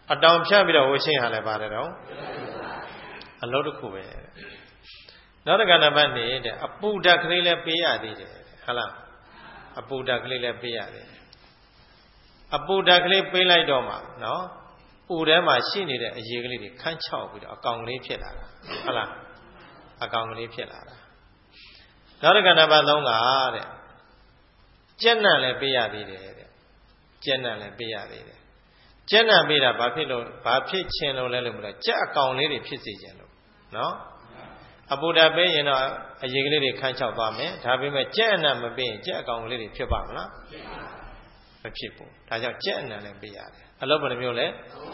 အတောင်ဖြတ်ပြီးတော့ဝရှင်းဟာလည်းပါတယ်တော့အလုပ်တစ်ခုပဲနောက်တစ်ခါနံပါတ်2တဲ့အပူဓာတ်ကလေးလည်းပေးရသေးတယ်ဟုတ်လားအပူဓာတ်ကလေးလည်းပေးရတယ်အပူဓာတ်ကလေးပေးလိုက်တော့မှနော်ပူထဲမှာရှိနေတဲ့အရေကလေးတွေခန်းချောက်ပြီးတော့အကောင်ကလေးဖြစ်လာတာဟုတ်လားအကောင်ကလေးဖြစ်လာတာနောက်တစ်ခါနံပါတ်3ကတဲ့ကြက်နံလည်းပေးရသေးတယ်တဲ့ကြက်နံလည်းပေးရသေးတယ်ကြက်နံပေးတာဘာဖြစ်ချင်လို့လဲလို့မလို့ကြက်အကောင်လေးတွေဖြစ်စေချင်လို့နော်အပူဓာတ်ပေးရင်တော့အရေကလေးတွေခန်းချောက်သွားမယ်ဒါပေမဲ့ကြက်အနံမပေးရင်ကြက်အကောင်ကလေးတွေဖြစ်ပါမလားမဖြစ်ဘူးဒါကြောင့်ကြက်အနံလည်းပေးရတယ်အလုပ်ဘယ်နှမျိုးလဲ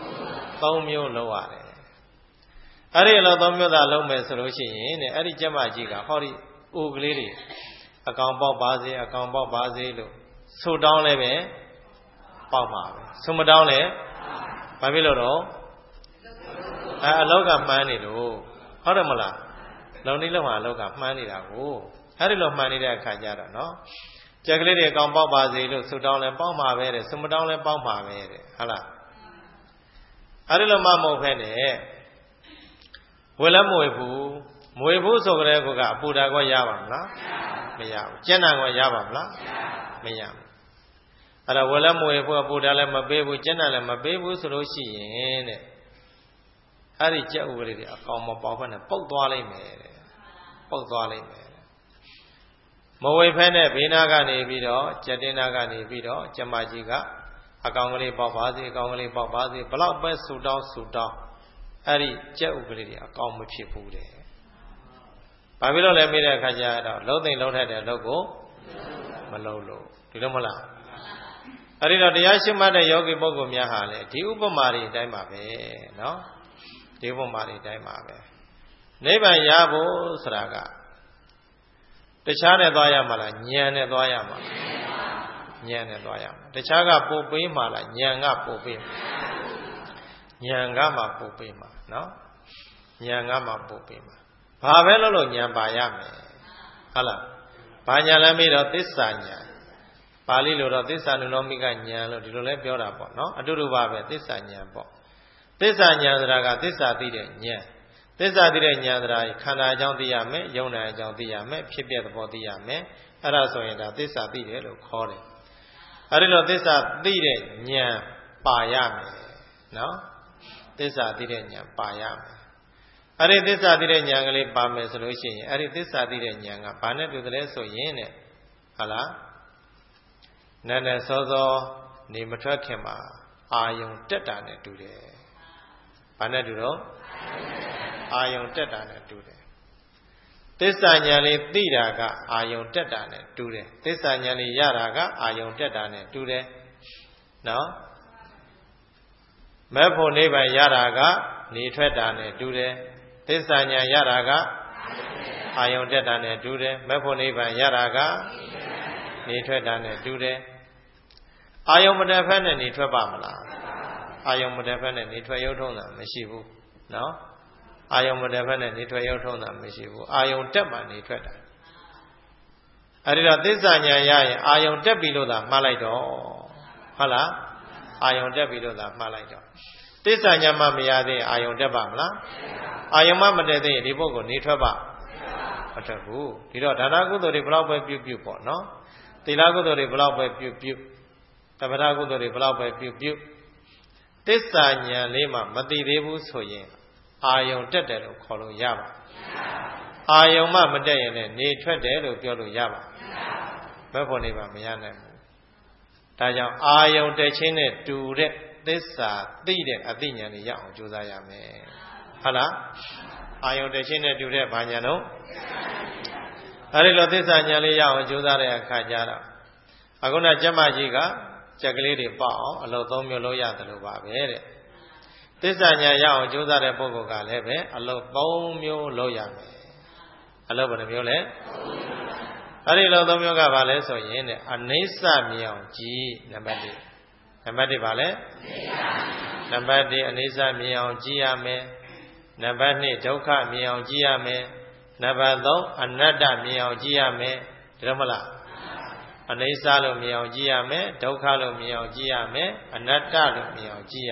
3မျိုးလုပ်ရတယ်အဲ့ဒီအလုပ်3မျိုးသာလုပ်မယ်ဆိုလို့ရှိရင်တဲ့အဲ့ဒီကြက်မကြီးကဟောဒီအိုကလေးတွေအကောင်ပေါက်ပါစေအကောင်ပေါက်ပါစေလို့ဆိုတောင်းလည်းပဲပေါက်ပါပဲဆိုမတောင်းလည်းဘာဖြစ်လို့တော့အလောက်ကမှန်းနေလို့ဟုတ်တယ်မလားလုံနေလောက်ဟာအလောက်ကမှန်းနေတာကိုအဲ့ဒီလိုမှန်းနေတဲ့အခါကျတော့နော်ကြက်ကလေးတွေအကောင်ပေါက်ပါစေလို့ဆိုတောင်းလည်းပေါက်မှာပဲတဲ့ဆိုမတောင်းလည်းပေါက်မှာပဲတဲ့ဟုတ်လားအဲ့ဒီလိုမှမဟုတ်ဖက်နဲ့ဝယ်လည်းမဝယ်ဘူးဆိုကြတဲ့ကောကအပူဓာတ်ကောရပါမလားမရဘူးကျက်နံကောရပါမလားမရဘူးအဲ့တော့ဝယ်လည်းမဝယ်ဘူးအပူဓာတ်လည်းမပေးဘူးကျက်နံလည်းမပေးဘူးဆိုလို့ရှိရင်တဲ့အဲ့ဒီကြက်ဥကလေးတွေအကောင်မပေါက်ဖက်နဲ့ပုတ်သွားလိုက်မယ်တဲ့ပုတ်သွားလိုက်မယ်မဝယ်ဖက်နဲ့ဘေးနာကနေပြီးတော့ကြက်တင်းနာကနေပြီးတော့ကျမကြီးကအကောင်ကလေးပေါက်ပါစေအကောင်ကလေးပေါက်ပါစေဘလောက်ပဲဆူတောင်းအဲ့ဒီကြက်ဥကလေးတွေအကောင်မဖြစ်ဘူးတဲ့ဘာဖြစ်လို့လဲမေးတဲ့အခါကျတော့လုံးသိမ့်လုံးထက်တဲ့လုံးကိုမလုံးလို့ဒီလိုမလားအဲ့ဒီတော့တရားရှိမှတ်တဲ့ယောဂီပုဂ္ဂိုလ်များဟာလေဒီဥပမာတွေအတိုင်းပါပဲနော်ဒီဥပမာတွေအတိုင်းပါပဲနိဗ္ဗာန်ရဖို့ဆိုတာကတခြားနဲ့သွားရမှာလားဉာဏ်နဲ့သွားရမှာဉာဏ်နဲ့သွားရမှာတခြားကပို့ပေးမှာလားဉာဏ်ကပို့ပေးဉာဏ်ကမှပို့ပေးမှာနော်ဉာဏ်ကမှပို့ပေးမှာဘာပဲလို့ဉာဏ်ပါရမယ်ဟုတ်လားဘာဉာဏ်လဲမေးတော့သစ္စာဉာဏ်ပါဠိလိုတော့သစ္စာနုလောမိကဉာဏ်လို့ဒီလိုလဲပြောတာပေါ့နော်အတူတူပါပဲသစ္စာဉာဏ်ပေါ့သစ္စာဉာဏ်ဆိုတာကသစ္စာသိတဲ့ဉာဏ်သစ္စာသိတဲ့ဉာဏ်ဆိုတာခန္ဓာအကြောင်းသိရမယ်ယုံနာအကြောင်းသိရမယ်ဖြစ်ပြသဘောသိရမယ်အဲ့ဒါဆိုရင်ဒါသစ္စာသိတယ်လို့ခေါ်တယ်အဲ့ဒီလိုသစ္စာသိတဲ့ဉာဏ်ပါရမယ်နော်သစ္စာသိတဲ့ဉာဏ်ပါရမယ်အဲ့ဒီသစ္စာသိတဲ့ဉာဏ်ကလေးပါမယ်ဆိုလို့ရှိရင်အဲ့ဒီသစ္စာသိတဲ့ဉာဏ်ကဘာနဲ့တူတယ်လဲဆိုရင်တဲ့ဟုတ်လားနည်းနည်းစောစောနေမထွက်ခင်မှာအာယုံတက်တာနဲ့တူတယ်ဘာနဲ့တူတော့အာယုံတက်တာနဲ့တူတယ်သစ္စာဉာဏ်လေးသိတာကအာယုံတက်တာနဲ့တူတယ်သစ္စာဉာဏ်လေးရတာကအာယုံတက်တာနဲ့တူတယ်နော်မဲ့ဖို့နိဗ္ဗာန်ရတာကနေထွက်တာနဲ့တူတယ်သစ္စာဉာဏ်ရတာကအာယုံတက်တာနဲ့တူတယ်မဲ့ဖို့နိဗ္ဗာန်ရတာကနေထွက်တာနဲ့တူတယ်အာယုံမတက်ဖက်နဲ့နေထွက်ပါမလားအာယုံမတက်ဖက်နဲ့နေထွက်ရုပ်ထုံးတာမရှိဘူးနော်အာယုံမတက်ဖက်နဲ့နေထွက်ရုပ်ထုံးတာမရှိဘူးအာယုံတက်မှနေထွက်တာအဲ့ဒီတော့သစ္စာဉာဏ်ရရင်အာယုံတက်ပြီလို့သာမှားလိုက်တော့ဟုတ်လားအာယုံတက်ပြီလို့သာမှားလိုက်တော့သစ္စာဉာဏ်မှမရသေးအာယုံတက်ပါမလားအာယုံမှမတက်သေးရင်ဒီပုဂ္ဂိုလ်နေထွက်ပါမထွက်ဘူးဒီတော့ဒါနကုသိုလ်တွေဘလောက်ပဲပြုပေါ့နော်သီလကုသိုလ်တွေဘလောက်ပဲပြုသဗ္ဗညကုသိုလ်တွေဘလောက်ပဲပြုသစ္စာဉာဏ်လေးမှမသိသေးဘူးဆိုရင်အာယုံတက်တယ်လို့ခေါ်လို့ရပါအာယုံမှမတက်ရင်လည်းနေထွက်တယ်လို့ပြောလို့ရပါဘယ်ဖို့နေပါမရနိုင်ဘူးဒါကြောင့်အာယုံတက်ခြင်းနဲ့တူတဲ့သစ္စာသိတဲ့အသိဉာဏ်လေးရအောင်ကြိုးစားရမယ်ဟုတ်လားအာယုံတက်ခြင်းနဲ့တူတဲ့ဘာဉာဏ်တော့အဲဒီလိုသစ္စာဉာဏ်လေးရအောင်ကြိုးစားတဲ့အခါကျတော့အခုနကျမကြီးကကြက်ကလေးတွေပေါက်အောင်အလုပ်3မျိုးလုပ်ရတယ်လို့ပါပဲတဲ့သစ္စာဉာဏ်ရအောင်ကြိုးစားတဲ့ပုဂ္ဂိုလ်ကလည်းပဲအလုပ်3မျိုးလုပ်ရမယ်အလုပ်ဘယ်နှမျိုးလဲအဲဒီအလုပ်3မျိုးကဘာလဲဆိုရင်တဲ့အနိစ္စမြင်အောင်ကြည့်နံပါတ်1နံပါတ်1ဘာလဲနံပါတ်1အနိစ္စမြင်အောင်ကြည့်ရမယ်နံပါတ်2ဒုက္ခမြင်အောင်ကြည့်ရမယ်နံပါတ်3အနတ္တမြင်အောင်ကြည့်ရမယ်ဒါတော့မလားအနိစ္စလို့မြင်အောင်ကြည့်ရမယ်ဒုက္ခလို့မြင်အောင်ကြည့်ရမယ်အနတ္တလို့မြင်အောင်ကြည့်ရမယ်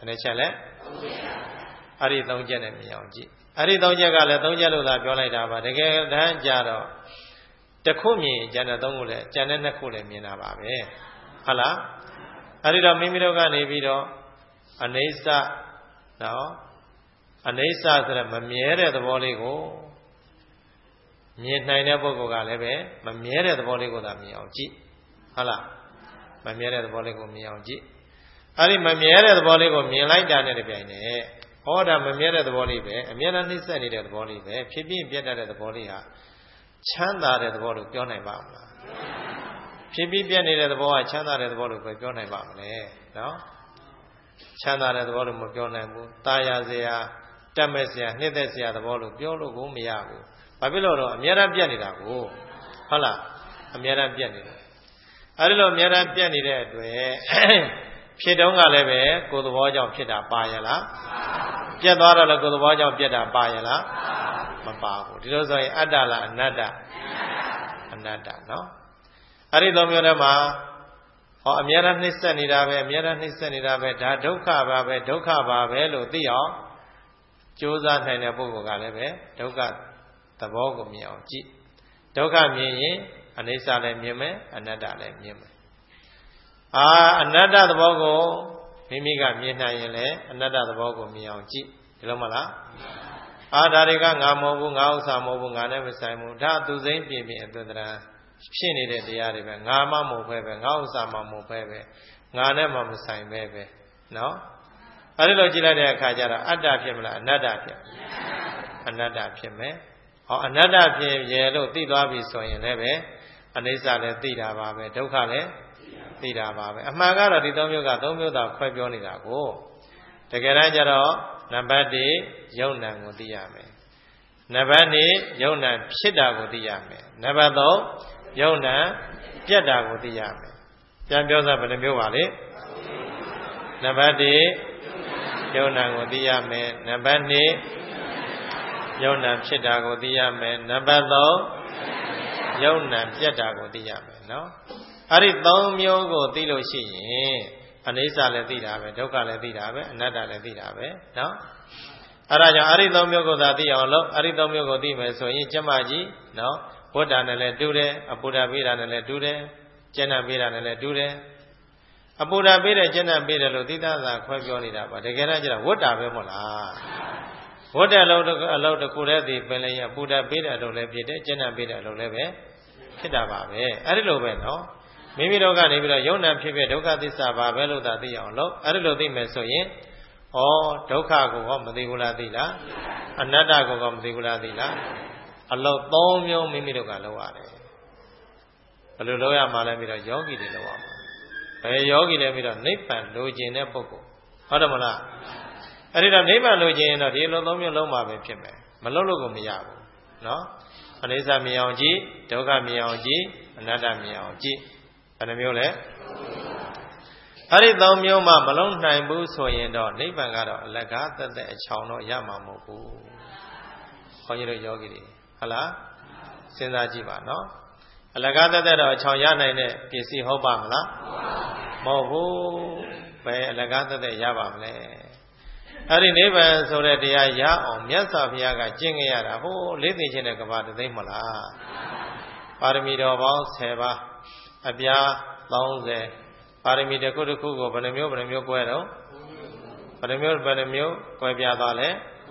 ယ်ချက်လဲအဲ့ဒီ3ချက်နဲ့မြင်အောင်ကြည့်အဲ့ဒီ3ချက်ကလည်း3ချက်လို့သာပြောလိုက်တာပါတကယ်တမ်းကြတော့တစ်ခုမြင်ကျန်တဲ့3ခုလည်းကျန်တဲ့2ခုလည်းမြင်တာပါပဲဟုတ်လားအဲ့ဒီတော့မိမိတို့ကနေပြီးတော့အနိစ္စနော်အနိစ္စဆိုတဲ့မမြဲတဲ့သဘောလေးကိုမြင်နိုင်တဲ့ပုဂ္ဂိုလ်ကလည်းပဲမမြဲတဲ့သဘောလေးကိုသာမြင်အောင်ကြည့်ဟုတ်လားမမြဲတဲ့သဘောလေးကိုမြင်အောင်ကြည့်အဲ့ဒီမမြဲတဲ့သဘောလေးကိုမြင်လိုက်တာနဲ့တပြိုင်နက်ဟောတာမမြဲတဲ့သဘောလေးပဲအမြဲတမ်းနှိမ့်ဆက်နေတဲ့သဘောလေးပဲဖြစ်ပြတတ်တဲ့သဘောလေးဟာချမ်းသာတဲ့သဘောလို့ပြောနိုင်ပါမလားဖြစ်ပြနေတဲ့သဘောကချမ်းသာတဲ့သဘောလို့ပဲပြောနိုင်ပါမလဲနော်ချမ်းသာတဲ့သဘောလို့မပြောနိုင်ဘူးတာယာစရာတတ်မဲ့စရာနှိမ့်သက်စရာသဘောလို့ပြောလို့ကိုမရဘူးဘာဖြစ်လို့တော့အမြဲတမ်းပြတ်နေတာကိုဟုတ်လားအမြဲတမ်းပြတ်နေတာအဲဒီလိုအမြဲတမ်းပြတ်နေတဲ့အတွက်ဖြစ်တုံးကလည်းပဲကိုယ်သဘောကြောင့်ဖြစ်တာပါရလားပြတ်သွားတော့လည်းကိုယ်သဘောကြောင့်ပြတ်တာပါရလားမပါဘူးဒီလိုဆိုရင်အတ္တလားအနတ္တအနတ္တနော်အဲ့ဒီသုံးမျိုးထဲမှာဟောအမြဲတမ်းနှိမ့်ဆက်နေတာပဲအမြဲတမ်းနှိမ့်ဆက်နေတာပဲဒါဒုက္ခပါပဲဒုက္ခပါပဲလို့သိအောင်ကြိုးစားနိုင်တဲ့ပုဂ္ဂိုလ်ကလည်းပဲဒုက္ခသဘောကိုမြင်အောင်ကြည့်ဒုက္ခမြင်ရင်အနိစ္စလည်းမြင်မယ်အနတ္တလည်းမြင်မယ်အနတ္တသဘောကိုမိမိကမြင်နိုင်ရင်လည်းအနတ္တသဘောကိုမြင်အောင်ကြည့်ဒီလိုမလားဒါတွေကငါမဟုတ်ဘူးငါဥစ္စာမဟုတ်ဘူးငါနဲ့မဆိုင်ဘူးဒါသူစိမ့်ပြင်အသွင်တရာဖြစ်နေတဲ့တရားတွေပဲငါမှမဟုတ်ပဲငါဥစ္စာမှမဟုတ်ပဲငါနဲ့မှမဆိုင်ပဲနော်အဲဒီလိုကြည့်လိုက်တဲ့အခါကျတော့အတ္တဖြစ်မလားအနတ္တဖြစ်အနတ္တဖြစ်မယ်အနတ္တဖြစ်ရလို့သိသွားပြီဆိုရင်လည်းပဲအနိစ္စလည်းသိတာပါပဲဒုက္ခလည်းသိတာပါပဲအမှန်ကတော့ဒီ3မျိုးက3မျိုးသာခွဲပြောနေတာကိုတကယ်တမ်းကျတော့နံပါတ်1ယုံနံကိုသိရမယ်နံပါတ်2ယုံနံဖြစ်တာကိုသိရမယ်နံပါတ်3ယုံနံပြတ်တာကိုသိရမယ်ပြန်ပြောစားဘယ်နှမျိုးပါလဲနံပါတ်1ယုံနံကိုသိရမယ်နံပါတ်2ယုံနံဖြစ်တာကိုသိရမယ်နံပါတ်3ယုံနံပြတ်တာကိုသိရမယ်နော်အဲ့ဒီ3မျိုးကိုသိလို့ရှိရင်အနိစ္စလည်းသိတာပဲဒုက္ခလည်းသိတာပဲအနတ္တလည်းသိတာပဲနော်အဲ့ဒါကြောင့်အဲ့ဒီ3မျိုးကိုသာသိအောင်လို့အဲ့ဒီ3မျိုးကိုသိမယ်ဆိုရင်ကျမကြီးနော်ဝတ္တနဲ့လည်းတူတယ်အပူဓာပေးတာနဲ့လည်းတူတယ်ကျင့်တတ်ပေးတာနဲ့လည်းတူတယ်အပူဓာပေးတယ်ကျင့်တတ်ပေးတယ်လို့သိတာသာခွဲပြောနေတာပါတကယ်တော့ကျတော့ဝတ္တပဲမဟုတ်လားဝတ္တအလုပ်တစ်ခုတည်းဒီပင်လည်းအပူဓာပေးတဲ့အလုပ်လည်းဖြစ်တယ်ကျင့်တတ်ပေးတဲ့အလုပ်လည်းပဲဖြစ်တာပါပဲအဲ့ဒီလိုပဲနော်မိမိတို့ကနေပြီးတော့ယုံနာဖြစ်ဖြစ်ဒုက္ခသစ္စာပါပဲလို့သာသိအောင်လို့အဲ့ဒီလိုသိမယ်ဆိုရင်ဒုက္ခကိုမသိဘူးလားသိလားအနတ္တကိုမသိဘူးလားသိလားအလုပ်3မျိုးမိမိတို့ကလုပ်ရတယ်ဘယ်လိုလုပ်ရမှာလဲပြီးတော့ယောဂီတွေလုပ်ရမှာဘယ်ယောဂီလဲပြီးတော့နိဗ္ဗာန်လိုချင်တဲ့ပုဂ္ဂိုလ်ဟုတ်တယ်မလားအဲ့ဒီတော့နိဗ္ဗာန်လိုချင်ရင်တော့ဒီလို3မျိုးလုံးမှာပဲဖြစ်မယ်မလုပ်လို့ကိုမရဘူးနော်အနိစ္စမြင်အောင်ကြည့်ဒုက္ခမြင်အောင်ကြည့်အနတ္တမြင်အောင်ကြည့်ဘယ်နှမျိုးလဲအဲ့ဒီ3မျိုးမှမလုံးနိုင်ဘူးဆိုရင်တော့နိဗ္ဗာန်ကတော့အလကားသက်သက်အချောင်တော့ရမှာမဟုတ်ဘူးခွန်ကြီးတို့ယောဂီတွေဟုတ်လားစဉ်းစားကြည့်ပါနော်အလကားသက်သက်တော့အချောင်ရနိုင်တဲ့ပစ္စည်းဟုတ်ပါမလားမဟုတ်ဘူးဘယ်အလကားသက်သက်ရပါမလဲအဲ့ဒီနိဗ္ဗာန်ဆိုတဲ့တရားရအောင်မြတ်စွာဘုရားကကျင့်ခဲ့ရတာဟိုလေးသိချင်းတဲ့ကဘာတသိမ့်မလားပါရမီတော်ပေါင်း10ပါးအပြား30ပါရမီတစ်ခုတစ်ခုကိုဘယ်နှမျိုးကွဲတော့ဘယ်နှမျိုးကွဲပြားသွားလဲ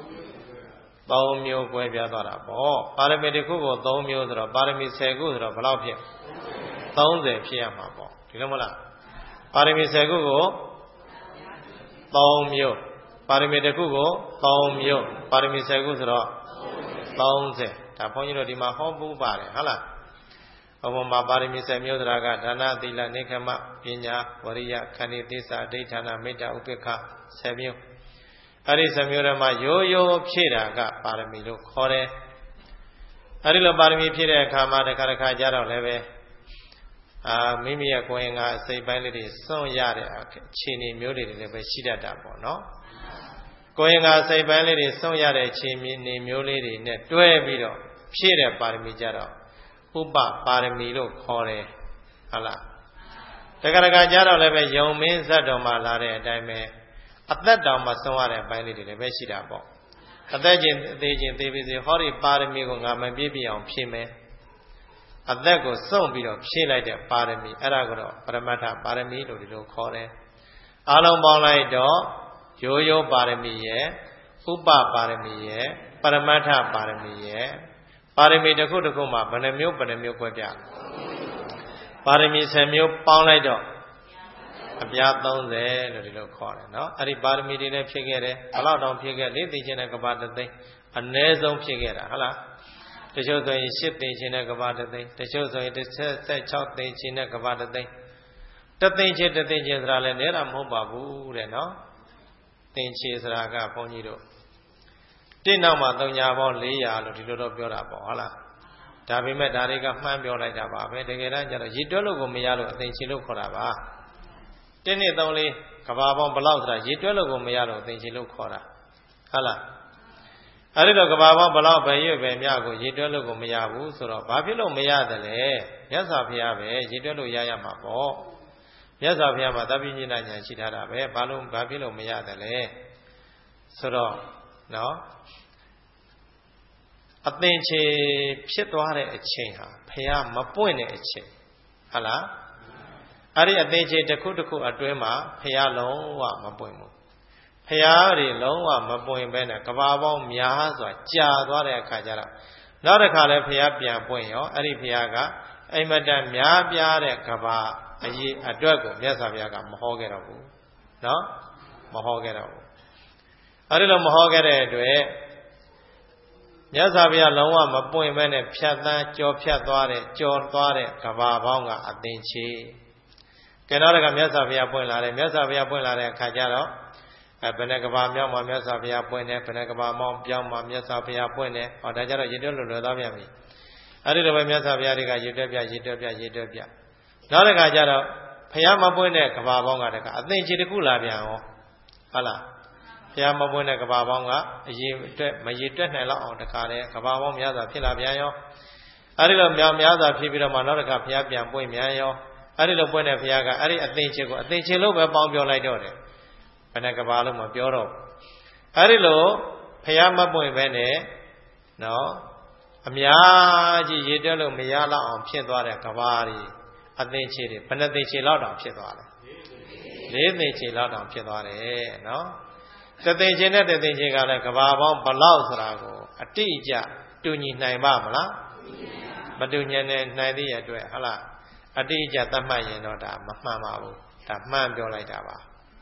3မျိုးကွဲပြားသွားတာပေါ့ပါရမီတစ်ခုကို3မျိုးဆိုတော့ပါရမီ10ခုဆိုတော့ဘယ်လောက်ဖြစ်30ဖြစ်ရမှာပေါ့ဒီလိုမလားပါရမီ10ခုကို3မျိုးပါရမီတစ်ခုကို3မျိုးပါရမီ10ခုဆိုတော့30ဒါဘုန်းကြီးတို့ဒီမှာဟောပူးပါတယ်ဟုတ်လားဘုံမှာပါရမီ10မျိုးဆိုတာကဒါနသီလနိခမပညာဝရိယခန္တီသစ္စာဒိဋ္ဌာနာမေတ္တာဥပေက္ခ10မျိုးအဲ့ဒီ10မျိုးထဲမှာရိုးရိုးဖြည့်တာကပါရမီလို့ခေါ်တယ်အဲ့ဒီလိုပါရမီဖြည့်တဲ့အခါမှာတစ်ခါကြတော့လည်းပဲမိမိရဲ့ကိုယ်ရင်ကအစိတ်ပိုင်းလေးတွေစွန့်ရတဲ့အခြေအနေမျိုးတွေလည်းပဲရှိတတ်တာပေါ့နော်ကိုယ်ရင်ကအစိတ်ပိုင်းလေးတွေစွန့်ရတဲ့အခြေအနေမျိုးလေးတွေနဲ့တွဲပြီးတော့ဖြည့်တဲ့ပါရမီကြတော့ဥပပါရမီလို့ခေါ်တယ်ဟုတ်လားတခါကြတော့လည်းပဲယုံမင်းဇတ်တော်မှာလာတဲ့အတိုင်းပဲအသက်တောင်မှဆုံးရတဲ့အပိုင်းလေးတွေလည်းပဲရှိတာပေါ့အသက်ချင်းအသေးချင်းသေးပြီးစီဟောဒီပါရမီကိုငါမပြည့်ပြည့်အောင်ဖြည့်မယ်အသက်ကိုစွန့်ပြီးတော့ဖြည့်လိုက်တဲ့ပါရမီအဲ့ဒါကတော့ပရမတ္ထပါရမီလို့ဒီလိုခေါ်တယ်အားလုံးပေါင်းလိုက်တော့ရိုးရိုးပါရမီရဲ့ဥပပါရမီရဲ့ပရမတ္ထပါရမီရဲ့ပါရမီတစ်ခုတစ်ခုမှာဘယ်နှမျိုးခွဲပြပါရမီ10မျိုးပေါင်းလိုက်တော့အပြား30လို့ဒီလိုခေါ်တယ်နော်အဲ့ဒီပါရမီတွေနဲ့ဖြည့်ခဲ့တယ်ဘလောက်တောင်ဖြည့်ခဲ့၄သိချင်းတဲ့ကဘာတသိန်းအ ਨੇ ဆုံးဖြည့်ခဲ့တာဟုတ်လားတချို့ဆိုရင်10သိချင်းတဲ့ကဘာတသိန်းတချို့ဆိုရင်16သိချင်းတဲ့ကဘာတသိန်းတသိန်းချင်းဆိုတာလည်းနဲတာမဟုတ်ပါဘူးတဲ့နော်သင်္ချေဆိုတာကဘုန်းကြီးတို့တိနောက်မှာ3ညာပေါင်း400လို့ဒီလိုတော့ပြောတာပေါ့ဟုတ်လားဒါပေမဲ့ဒါတွေကမှန်းပြောလိုက်တာပါပဲတကယ်တမ်းကျတော့ရည်တွက်လို့ကိုမရလို့အသိဉာဏ်လို့ခေါ်တာပါ1 2 3 4ကဘာပေါင်းဘလောက်ဆိုတာရည်တွက်လို့ကိုမရလို့အသိဉာဏ်လို့ခေါ်တာဟုတ်လားအဲ့ဒီတော့ကဘာပေါင်းဘလောက်ပဲရွေ့ပဲမြကိုရည်တွက်လို့ကိုမရဘူးဆိုတော့ဘာဖြစ်လို့မရတယ်လဲမြတ်စွာဘုရားပဲရည်တွက်လို့ရရမှာပေါ့မြတ်စွာဘုရားမှာသဗ္ဗညဉာဏ်ရှိထားတာပဲဘာဖြစ်လို့မရတယ်လဲဆိုတော့နော်အသင်္ချေဖြစ်သွားတဲ့အချိန်ဟာဘုရားမပွင့်တဲ့အချိန်ဟုတ်လားအဲ့ဒီအသင်္ချေတစ်ခုအတွင်းမှာဘုရားလုံးဝမပွင့်ဘူးဘုရားတွေလုံးဝမပွင့်ဘဲနဲ့ကဘာပေါင်းများစွာကြာသွားတဲ့အခါကျတော့နောက်တစ်ခါလဲဘုရားပြန်ပွင့်ရောအဲ့ဒီဘုရားကအိမ်မတန်များပြားတဲ့ကဘာအရေးအတွက်ကိုမြတ်စွာဘုရားကမဟောခဲ့တော့ဘူးနော်မဟောခဲ့တော့ဘူးအဲ့ဒီလိုမဟောခဲ့တဲ့အတွက်မြတ်စွာဘုရားလုံးဝမပွင့်မဲနဲ့ဖြတ်သန်းကြော်ဖြတ်သွားတဲ့ကဘာပေါင်းကအသင်္ချေကဲတော့ကမြတ်စွာဘုရားပွင့်လာတယ်မြတ်စွာဘုရားပွင့်လာတဲ့အခါကျတော့ဘယ်နဲ့ကဘာမြောက်မှာမြတ်စွာဘုရားပွင့်တယ်ဘယ်နဲ့ကဘာမောင်းပြောင်းမှာမြတ်စွာဘုရားပွင့်တယ်ဟောဒါကြတော့ရည်တွက်လို့လွယ်သွားပြန်ပြီအဲ့ဒီလိုပဲမြတ်စွာဘုရားတွေကရည်တွက်ပြနောက်တစ်ခါကျတော့ဘုရားမပွင့်တဲ့ကဘာပေါင်းကတည်းကအသင်္ချေတစ်ခုလာပြန်ဟောဟုတ်လားဘုရားမပွင့်တဲ့ကဘာပေါင်းကအရေးအတွက်မရည်တွက်နိုင်လောက်အောင်တခါတည်းကဘာပေါင်းများစွာဖြစ်လာပြန်ရောအဲဒီလိုများစွာဖြစ်ပြီးတော့မှနောက်တစ်ခါဘုရားပြန်ပွင့်မြန်ရောအဲဒီလိုပွင့်တဲ့ဘုရားကအဲဒီအသင်္ချေကိုအသင်္ချေလို့ပဲပေါင်းပြောလိုက်တော့တယ်ဘယ်နဲ့ကဘာလို့မပြောတော့အဲဒီလိုဘုရားမပွင့်ပဲနဲ့နော်အများကြီးရည်တွက်လို့မရလောက်အောင်ဖြစ်သွားတဲ့ကဘာတွေအသင်္ချေတွေဘယ်နှသိင်္ချေလောက်တောင်ဖြစ်သွားလဲ4သိင်္ချေလောက်တောင်ဖြစ်သွားတယ်နော်တသိင်္ချေနဲ့တသိင်္ချေကလည်းကဘာပေါင်းဘလောက်ဆိုတာကိုအတိအကျတူညီနိုင်ပါမလားမတူညီနိုင်သေးရဲ့အတွက်ဟုတ်လားအတိအကျသတ်မှတ်ရင်တော့ဒါမမှန်ပါဘူးဒါမှန်ပြောလိုက်တာပါ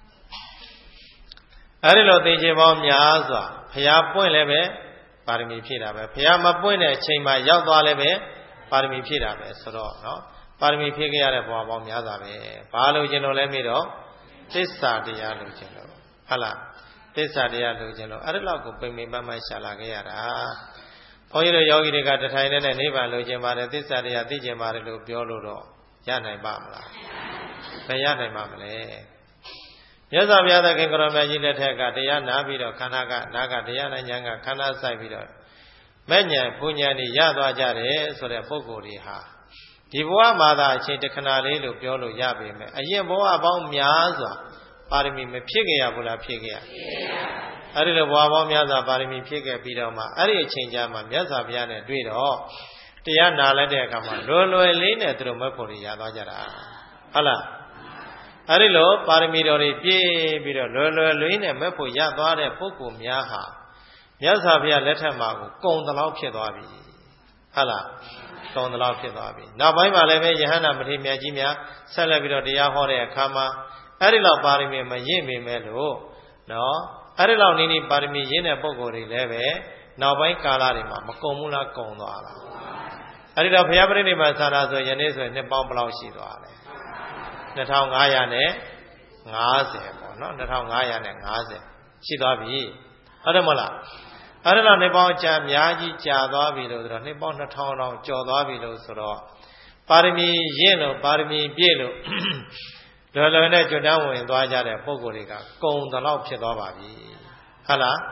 အဲဒီလိုသိင်္ချေပေါင်းများစွာဘုရားပွင့်လည်းပဲပါရမီဖြည့်တာပဲဘုရားမပွင့်တဲ့အချိန်မှာရောက်သွားလည်းပဲပါရမီဖြည့်တာပဲဆိုတော့နော်ပါရမီဖြည့်ခဲ့ရတဲ့ဘဝပေါင်းများစွာပဲဘာလို့ကျင်လို့လဲမေးတော့သစ္စာတရားလို့ကျင်လို့ဟုတ်လားသစ္စာတရားလို့ကျင်လို့အဲ့ဒီလောက်ကိုပိန်ပိန်ပန်းပန်းရှာလာခဲ့ရတာဘုန်းကြီးတို့ယောဂီတွေကတထိုင်နဲ့နိဗ္ဗာန်လိုချင်ပါတယ်သစ္စာတရားသိချင်ပါတယ်လို့ပြောလို့တော့ရနိုင်ပါမလားမရနိုင်ပါမလဲမြတ်စွာဘုရားသခင်ကိုရောင်မြတ်ကြီးလက်ထက်ကတရားနာပြီးတော့ခန္ဓာကနာကတရားနဲ့ဉာဏ်ကခန္ဓာဆိုင်ပြီးတော့မဲ့ဉာဏ်ဘုံဉာဏ်တွေရသွားကြတယ်ဆိုတဲ့ပုဂ္ဂိုလ်တွေဟာဒီဘဝမှာသာအချိန်တခဏလေးလို့ပြောလို့ရပေမဲ့အရင်ဘဝပေါင်းများစွာပါရမီမဖြစ်ခဲ့ရဘူးလားဖြစ်ခဲ့ရအဲ့ဒီလိုဘဝပေါင်းများစွာပါရမီဖြစ်ခဲ့ပြီးတော့မှအဲ့ဒီအချိန်ကြာမှမြတ်စွာဘုရားနဲ့တွေ့တော့တရားနာလိုက်တဲ့အခါမှာလွယ်လေးနဲ့သူတို့မဲ့ဖို့တွေရသွားကြတာဟုတ်လားအဲ့ဒီလိုပါရမီတော်တွေပြည့်ပြီးတော့လွယ်လေးနဲ့မဲ့ဖို့ရသွားတဲ့ပုဂ္ဂိုလ်များဟာမြတ်စွာဘုရားလက်ထက်မှာကိုကုံတလောက်ဖြစ်သွားပြီဟုတ်လားကုံတလောက်ဖြစ်သွားပြီနောက်ပိုင်းမှာလည်းပဲယဟန္တာမထေရမြတ်ကြီးများဆက်လက်ပြီးတော့တရားဟောတဲ့အခါမှာအဲ့ဒီလောက်ပါရမီမရင့်ပေမဲ့လို့နော်အဲ့ဒီလောက်နေပါရမီရင့်တဲ့ပုဂ္ဂိုလ်တွေလည်းပဲနောက်ပိုင်းကာလတွေမှာမကုံဘူးလားကုံသွားလားအဲ့ဒီတော့ဘုရားပြိဋိဘံသာနာဆိုယနေ့ဆိုရင်နှစ်ပေါင်းဘယ်လောက်ရှိသွားလဲ2550ပေါ့နော်2550ရှိသွားပြီဟုတ်တယ်မလားအဲ့ဒါတော့နှစ်ပေါင်းကြာအများကြီးကြာသွားပြီလို့ဆိုတော့နှစ်ပေါင်း2000တောင်ကျော်သွားပြီလို့ဆိုတော့ပါရမီရင့်လို့ပါရမီပြည့်လို့လွယ်လွယ်နဲ့ကျွတ်တန်းဝင်သွားကြတဲ့ပုံကိုယ်တွေကကုံတလောက်ဖြစ်သွားပါပြီဟုတ်လား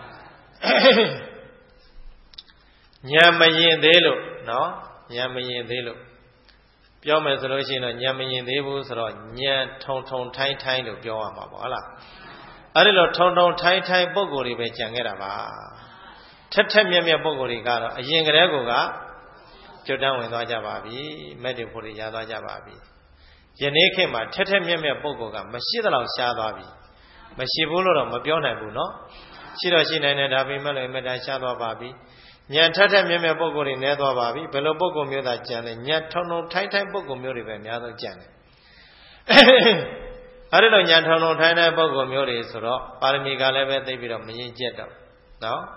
ဉာဏ်မရင်သေးလို့နော်ဉာဏ်မရင်သေးလို့ပြောမယ်ဆိုလို့ရှိရင်တော့ဉာဏ်မရင်သေးဘူးဆိုတော့ဉာဏ်ထုံထိုင်းလို့ပြောရမှာပေါ့ဟုတ်လားအဲ့ဒီလိုထုံထုံထိုင်းထိုင်းပုံကိုယ်တွေပဲကြံခဲ့တာပါထက်ထက်မြက်မြက်ပုံကိုယ်တွေကတော့အရင်ကတည်းကကျွတ်တန်းဝင်သွားကြပါပြီမဲ့တွေဖို့တွေရသွားကြပါပြီယနေ့ခေတ်မှာထက်ထက်မြက်မြက်ပုံကိုယ်ကမရှိသလောက်ရှားသွားပြီမရှိဘူးလို့တော့မပြောနိုင်ဘူးเนาะရှိတော့ရှိနိုင်တယ်ဒါပေမဲ့လည်းအမြဲတမ်းရှားသွားပါပြီညံထက်ထက်မြက်မြက်ပုံကိုယ်တွေနဲသွားပါပြီဘယ်လိုပုံကိုယ်မျိုးသာကြံလဲညံထုံထုံထိုင်းထိုင်းပုံကိုယ်မျိုးတွေပဲအများဆုံးကြံတယ်အဲ့ဒီတော့ညံထုံထုံထိုင်းထိုင်းပုံကိုယ်မျိုးတွေဆိုတော့ပါရမီကလည်းပဲသိပြီးတော့မရင်ကျက်တော့เนาะ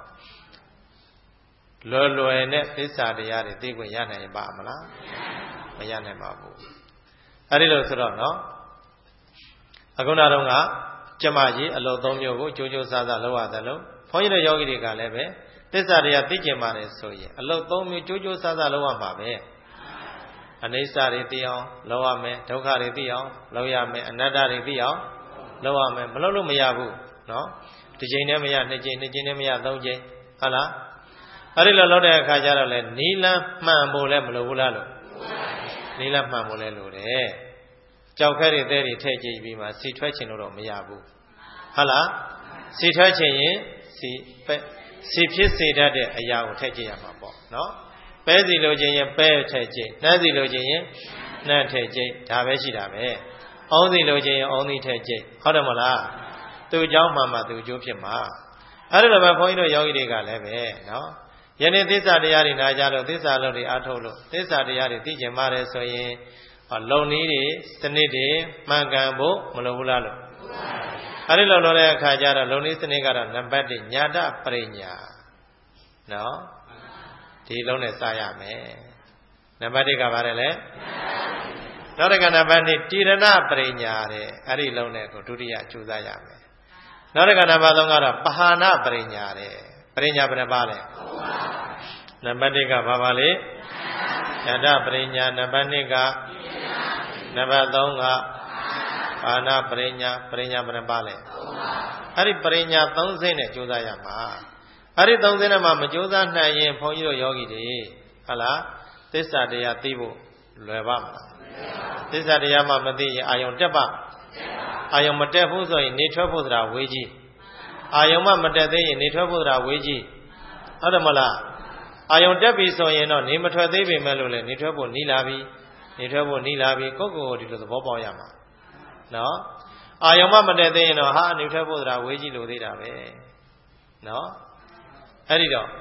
လွယ်နဲ့သစ္စာတရားတွေသိခွင့်ရနိုင်ပါမလားမရနိုင်ပါဘူးအဲ့ဒီလိုဆိုတော့เนาะအခုနောက်တော့ကကျမကြီးအလုပ်သုံးမျိုးကိုကြိုးကြိုးစားစားလုပ်ရတယ်လို့ဘုန်းကြီးတို့ယောဂီတွေကလည်းပဲသစ္စာတရားသိကျင်ပါတယ်ဆိုရင်အလုပ်သုံးမျိုးကြိုးကြိုးစားစားလုပ်ရမှာပဲအနိစ္စတွေသိအောင်လုပ်ရမယ်ဒုက္ခတွေသိအောင်လုပ်ရမယ်အနတ္တတွေသိအောင်လုပ်ရမယ်မလုပ်လို့မရဘူးเนาะတစ်ချိန်နဲ့မရနှစ်ချိန်နဲ့မရသုံးချိန်ဟုတ်လားအဲ့ဒီလိုလုပ်တဲ့အခါကျတော့လေနီလန်းမှန်ဖို့လည်းမလိုဘူးလားလို့နီလန်းမှန်ဖို့လည်းလိုတယ်ကြောက်ခဲတွေတဲတွေထည့်ကြည့်ပြီးမှစီထွက်ချင်လို့တော့မရဘူးဟုတ်လားစီထွက်ချင်ရင်စီဖြစ်စေတတ်တဲ့အရာကိုထည့်ကြည့်ရမှာပေါ့နော်ပဲစီလိုချင်ရင်ပဲထည့်ကြည့်နှမ်းစီလိုချင်ရင်နှမ်းထည့်ကြည့်ဒါပဲရှိတာပဲအောင်းစီလိုချင်ရင်အောင်းစီထည့်ကြည့်ဟုတ်တယ်မလားသူ့အကြောင်းမှသူအကျိုးဖြစ်မှာအဲ့ဒါလိုပဲဘုန်းကြီးတို့ယောဂီတွေကလည်းပဲနော်ယနေ့သစ္စာတရားတွေနာကြလို့သစ္စာလုံးတွေအားထုတ်လို့သစ္စာတရားတွေသိကျင်ပါတယ်ဆိုရင်လုံနည်းတွေစနစ်တွေမှန်ကန်ဖို့မလိုဘူးလားလို့အဲ့ဒီလိုလုပ်တဲ့အခါကျတော့လုံနည်းစနစ်ကတော့နံပါတ်1ညာတပရိညာနော်ဒီလုံးနဲ့စရမယ်နံပါတ်1ကဘာလဲလဲနောက်တစ်ခါနံပါတ်2တိရဏပရိညာတဲ့အဲ့ဒီလုံးနဲ့ကိုဒုတိယကြိုးစားရမယ်နောက်တစ်ခါနံပါတ်3ကတော့ပဟာနာပရိညာတဲ့ပရိညာဘယ်နှပါလဲနံပါတ်1ကဘာပါလဲညာတပရိညာနံပါတ်2ကနံပါတ်3ကပါဏပရိညာပရိညာဘယ်နှပါလဲအဲ့ဒီပရိညာ3စိတ်နဲ့ကြိုးစားရမှာအဲ့ဒီ3စိတ်နဲ့မှမကြိုးစားနိုင်ရင်ဘုန်းကြီးတို့ယောဂီတွေဟုတ်လားသစ္စာတရားသိဖို့လွယ်ပါမလားသစ္စာတရားမှမသိရင်အာယုံတက်ပါအာယုံမတက်ဘူးဆိုရင်နေထွက်ဖို့ဆိုတာဝေးကြီးအာယုံမတက်သေးရင်နေထွက်ဖို့ဆိုတာဝေးကြီးဟုတ်တယ်မလားအာယုံတက်ပြီဆိုရင်တော့နေမထွက်သေးပေမဲ့လို့လေနေထွက်ဖို့နီးလာပြီနေထွက်ဖို့နီးလာပြီကိုယ့်ကိုယ်ကိုဒီလိုသဘောပေါက်ရမှာနော်အာယုံမတက်သေးရင်တော့ဟာနေထွက်ဖို့ဆိုတာဝေးကြီးလို့သေးတာပဲနော်အဲ့ဒီတော့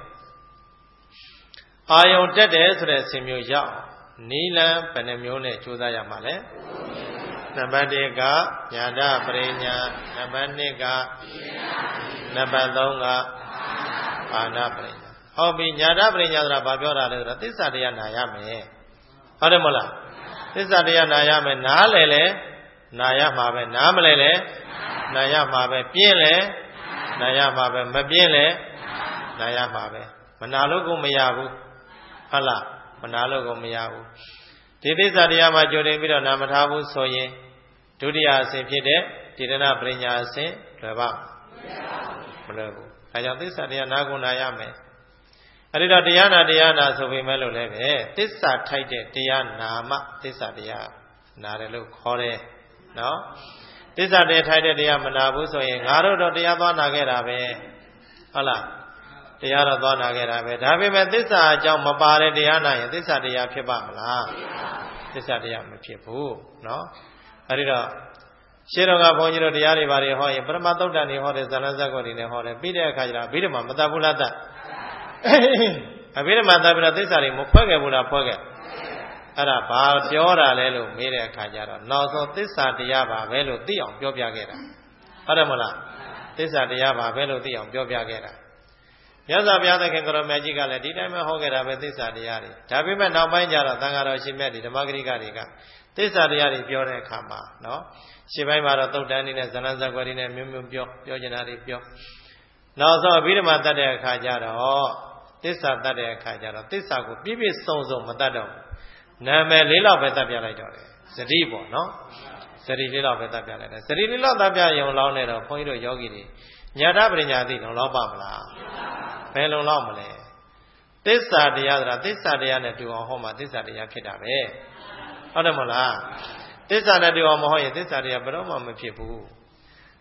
အာယုံတက်တယ်ဆိုတဲ့ဆင်မျိုးရောက်နီလန်းဘယ်နှမျိုးနဲ့ကြိုးစားရမှာလဲနံပါတ်1ကညာတပရိညာနံပါတ်2ကနံပါတ်3ကပါဏပရိညာဟုတ်ပြီညာတပရိညာဆိုတာဘာပြောတာလဲဆိုတော့သစ္စာတရားနာရမယ်ဟုတ်တယ်မလားသစ္စာတရားနာရမယ်နားလဲနာရမှာပဲနားမလဲလဲနာရမှာပဲပြင်းလဲနာရမှာပဲမပြင်းလဲနာရမှာပဲမနာလို့ကိုမရဘူးဟုတ်လားမနာလို့ကိုမရဘူးဒီသစ္စာတရားမှာကြိုတင်ပြီးတော့နာမထားဘူးဆိုရင်ဒုတိယအဆင့်ဖြစ်တဲ့တိရဏပရိညာအဆင့်လွယ်ပါမလွယ်ဘူးဒါကြောင့်သစ္စာတရားနာကိုနာရမယ်အဲ့ဒီတော့တရားနာဆိုပေမဲ့လို့လည်းပဲသစ္စာထိုက်တဲ့တရားနာမှသစ္စာတရားနာတယ်လို့ခေါ်တယ်နော်သစ္စာတရားထိုက်တဲ့တရားမနာဘူးဆိုရင်ငါတို့တော့တရားသွားနာခဲ့တာပဲဟုတ်လားတရားတော့သွားနာခဲ့တာပဲဒါပေမဲ့သစ္စာအကြောင်းမပါတဲ့တရားနာရင်သစ္စာတရားဖြစ်ပါမလားသစ္စာတရားမဖြစ်ဘူးเนาะအဲဒီတော့ရှင်းတော့ကဘုန်းကြီးတို့တရားတွေဘာတွေဟောရင်ပရမသုတ်တန်တွေဟောတယ်ဇာလဇတ်ကိုတွေနဲ့ဟောတယ်ပြီးတဲ့အခါကျတော့အဘိဓမ္မာမတတ်ဘူးလားတတ်အဘိဓမ္မာတတ်ပြီးတော့သစ္စာတွေမဖွဲ့ခဲ့ဘူးလားဖွဲ့ခဲ့အဲ့ဒါဘာပြောတာလဲလို့မေးတဲ့အခါကျတော့နောက်ဆုံးသစ္စာတရားပါပဲလို့သိအောင်ပြောပြခဲ့တာဟုတ်တယ်မလားသစ္စာတရားပါပဲလို့သိအောင်ပြောပြခဲ့တာမြတ်စွာဘုရားသခင်ကိုရောမြတ်ကြီးကလည်းဒီတိုင်းပဲဟောခဲ့တာပဲသစ္စာတရားတွေဒါပေမဲ့နောက်ပိုင်းကျတော့သံဃာတော်ရှင်မြတ်တွေဓမ္မဂရိကတွေကသစ္စာတရားတွေပြောတဲ့အခါမှာနော်ရှင်းပိုင်းမှာတော့သုတ်တန်နေနဲ့ဇဏဇက်ွယ်တွေနဲ့မျိုးမျိုးပြောကျင်တာတွေပြောနောက်ဆုံးအဘိဓမ္မာတတ်တဲ့အခါကျတော့သစ္စာတတ်တဲ့အခါကျတော့သစ္စာကိုပြည့်ပြည့်စုံစုံမတတ်တော့နာမည်လေးလောက်ပဲတတ်ပြလိုက်တော့တယ်စတိပေါ့နော်စတိလေးလောက်ပဲတတ်ပြလိုက်တယ်စတိလေးလောက်တတ်ပြရုံလောင်းနေတော့ဘုန်းကြီးတို့ယောဂီတွေညာတပရိညာသိလုံလောက်ပါမလားဘယ်လုံလောက်မလဲသစ္စာတရားဆိုတာသစ္စာတရားနဲ့တူအောင်ဟောမှသစ္စာတရားဖြစ်တာပဲဟုတ်တယ်မလားသစ္စာနဲ့တူအောင်မဟောရင်သစ္စာတရားဘယ်တော့မှမဖြစ်ဘူး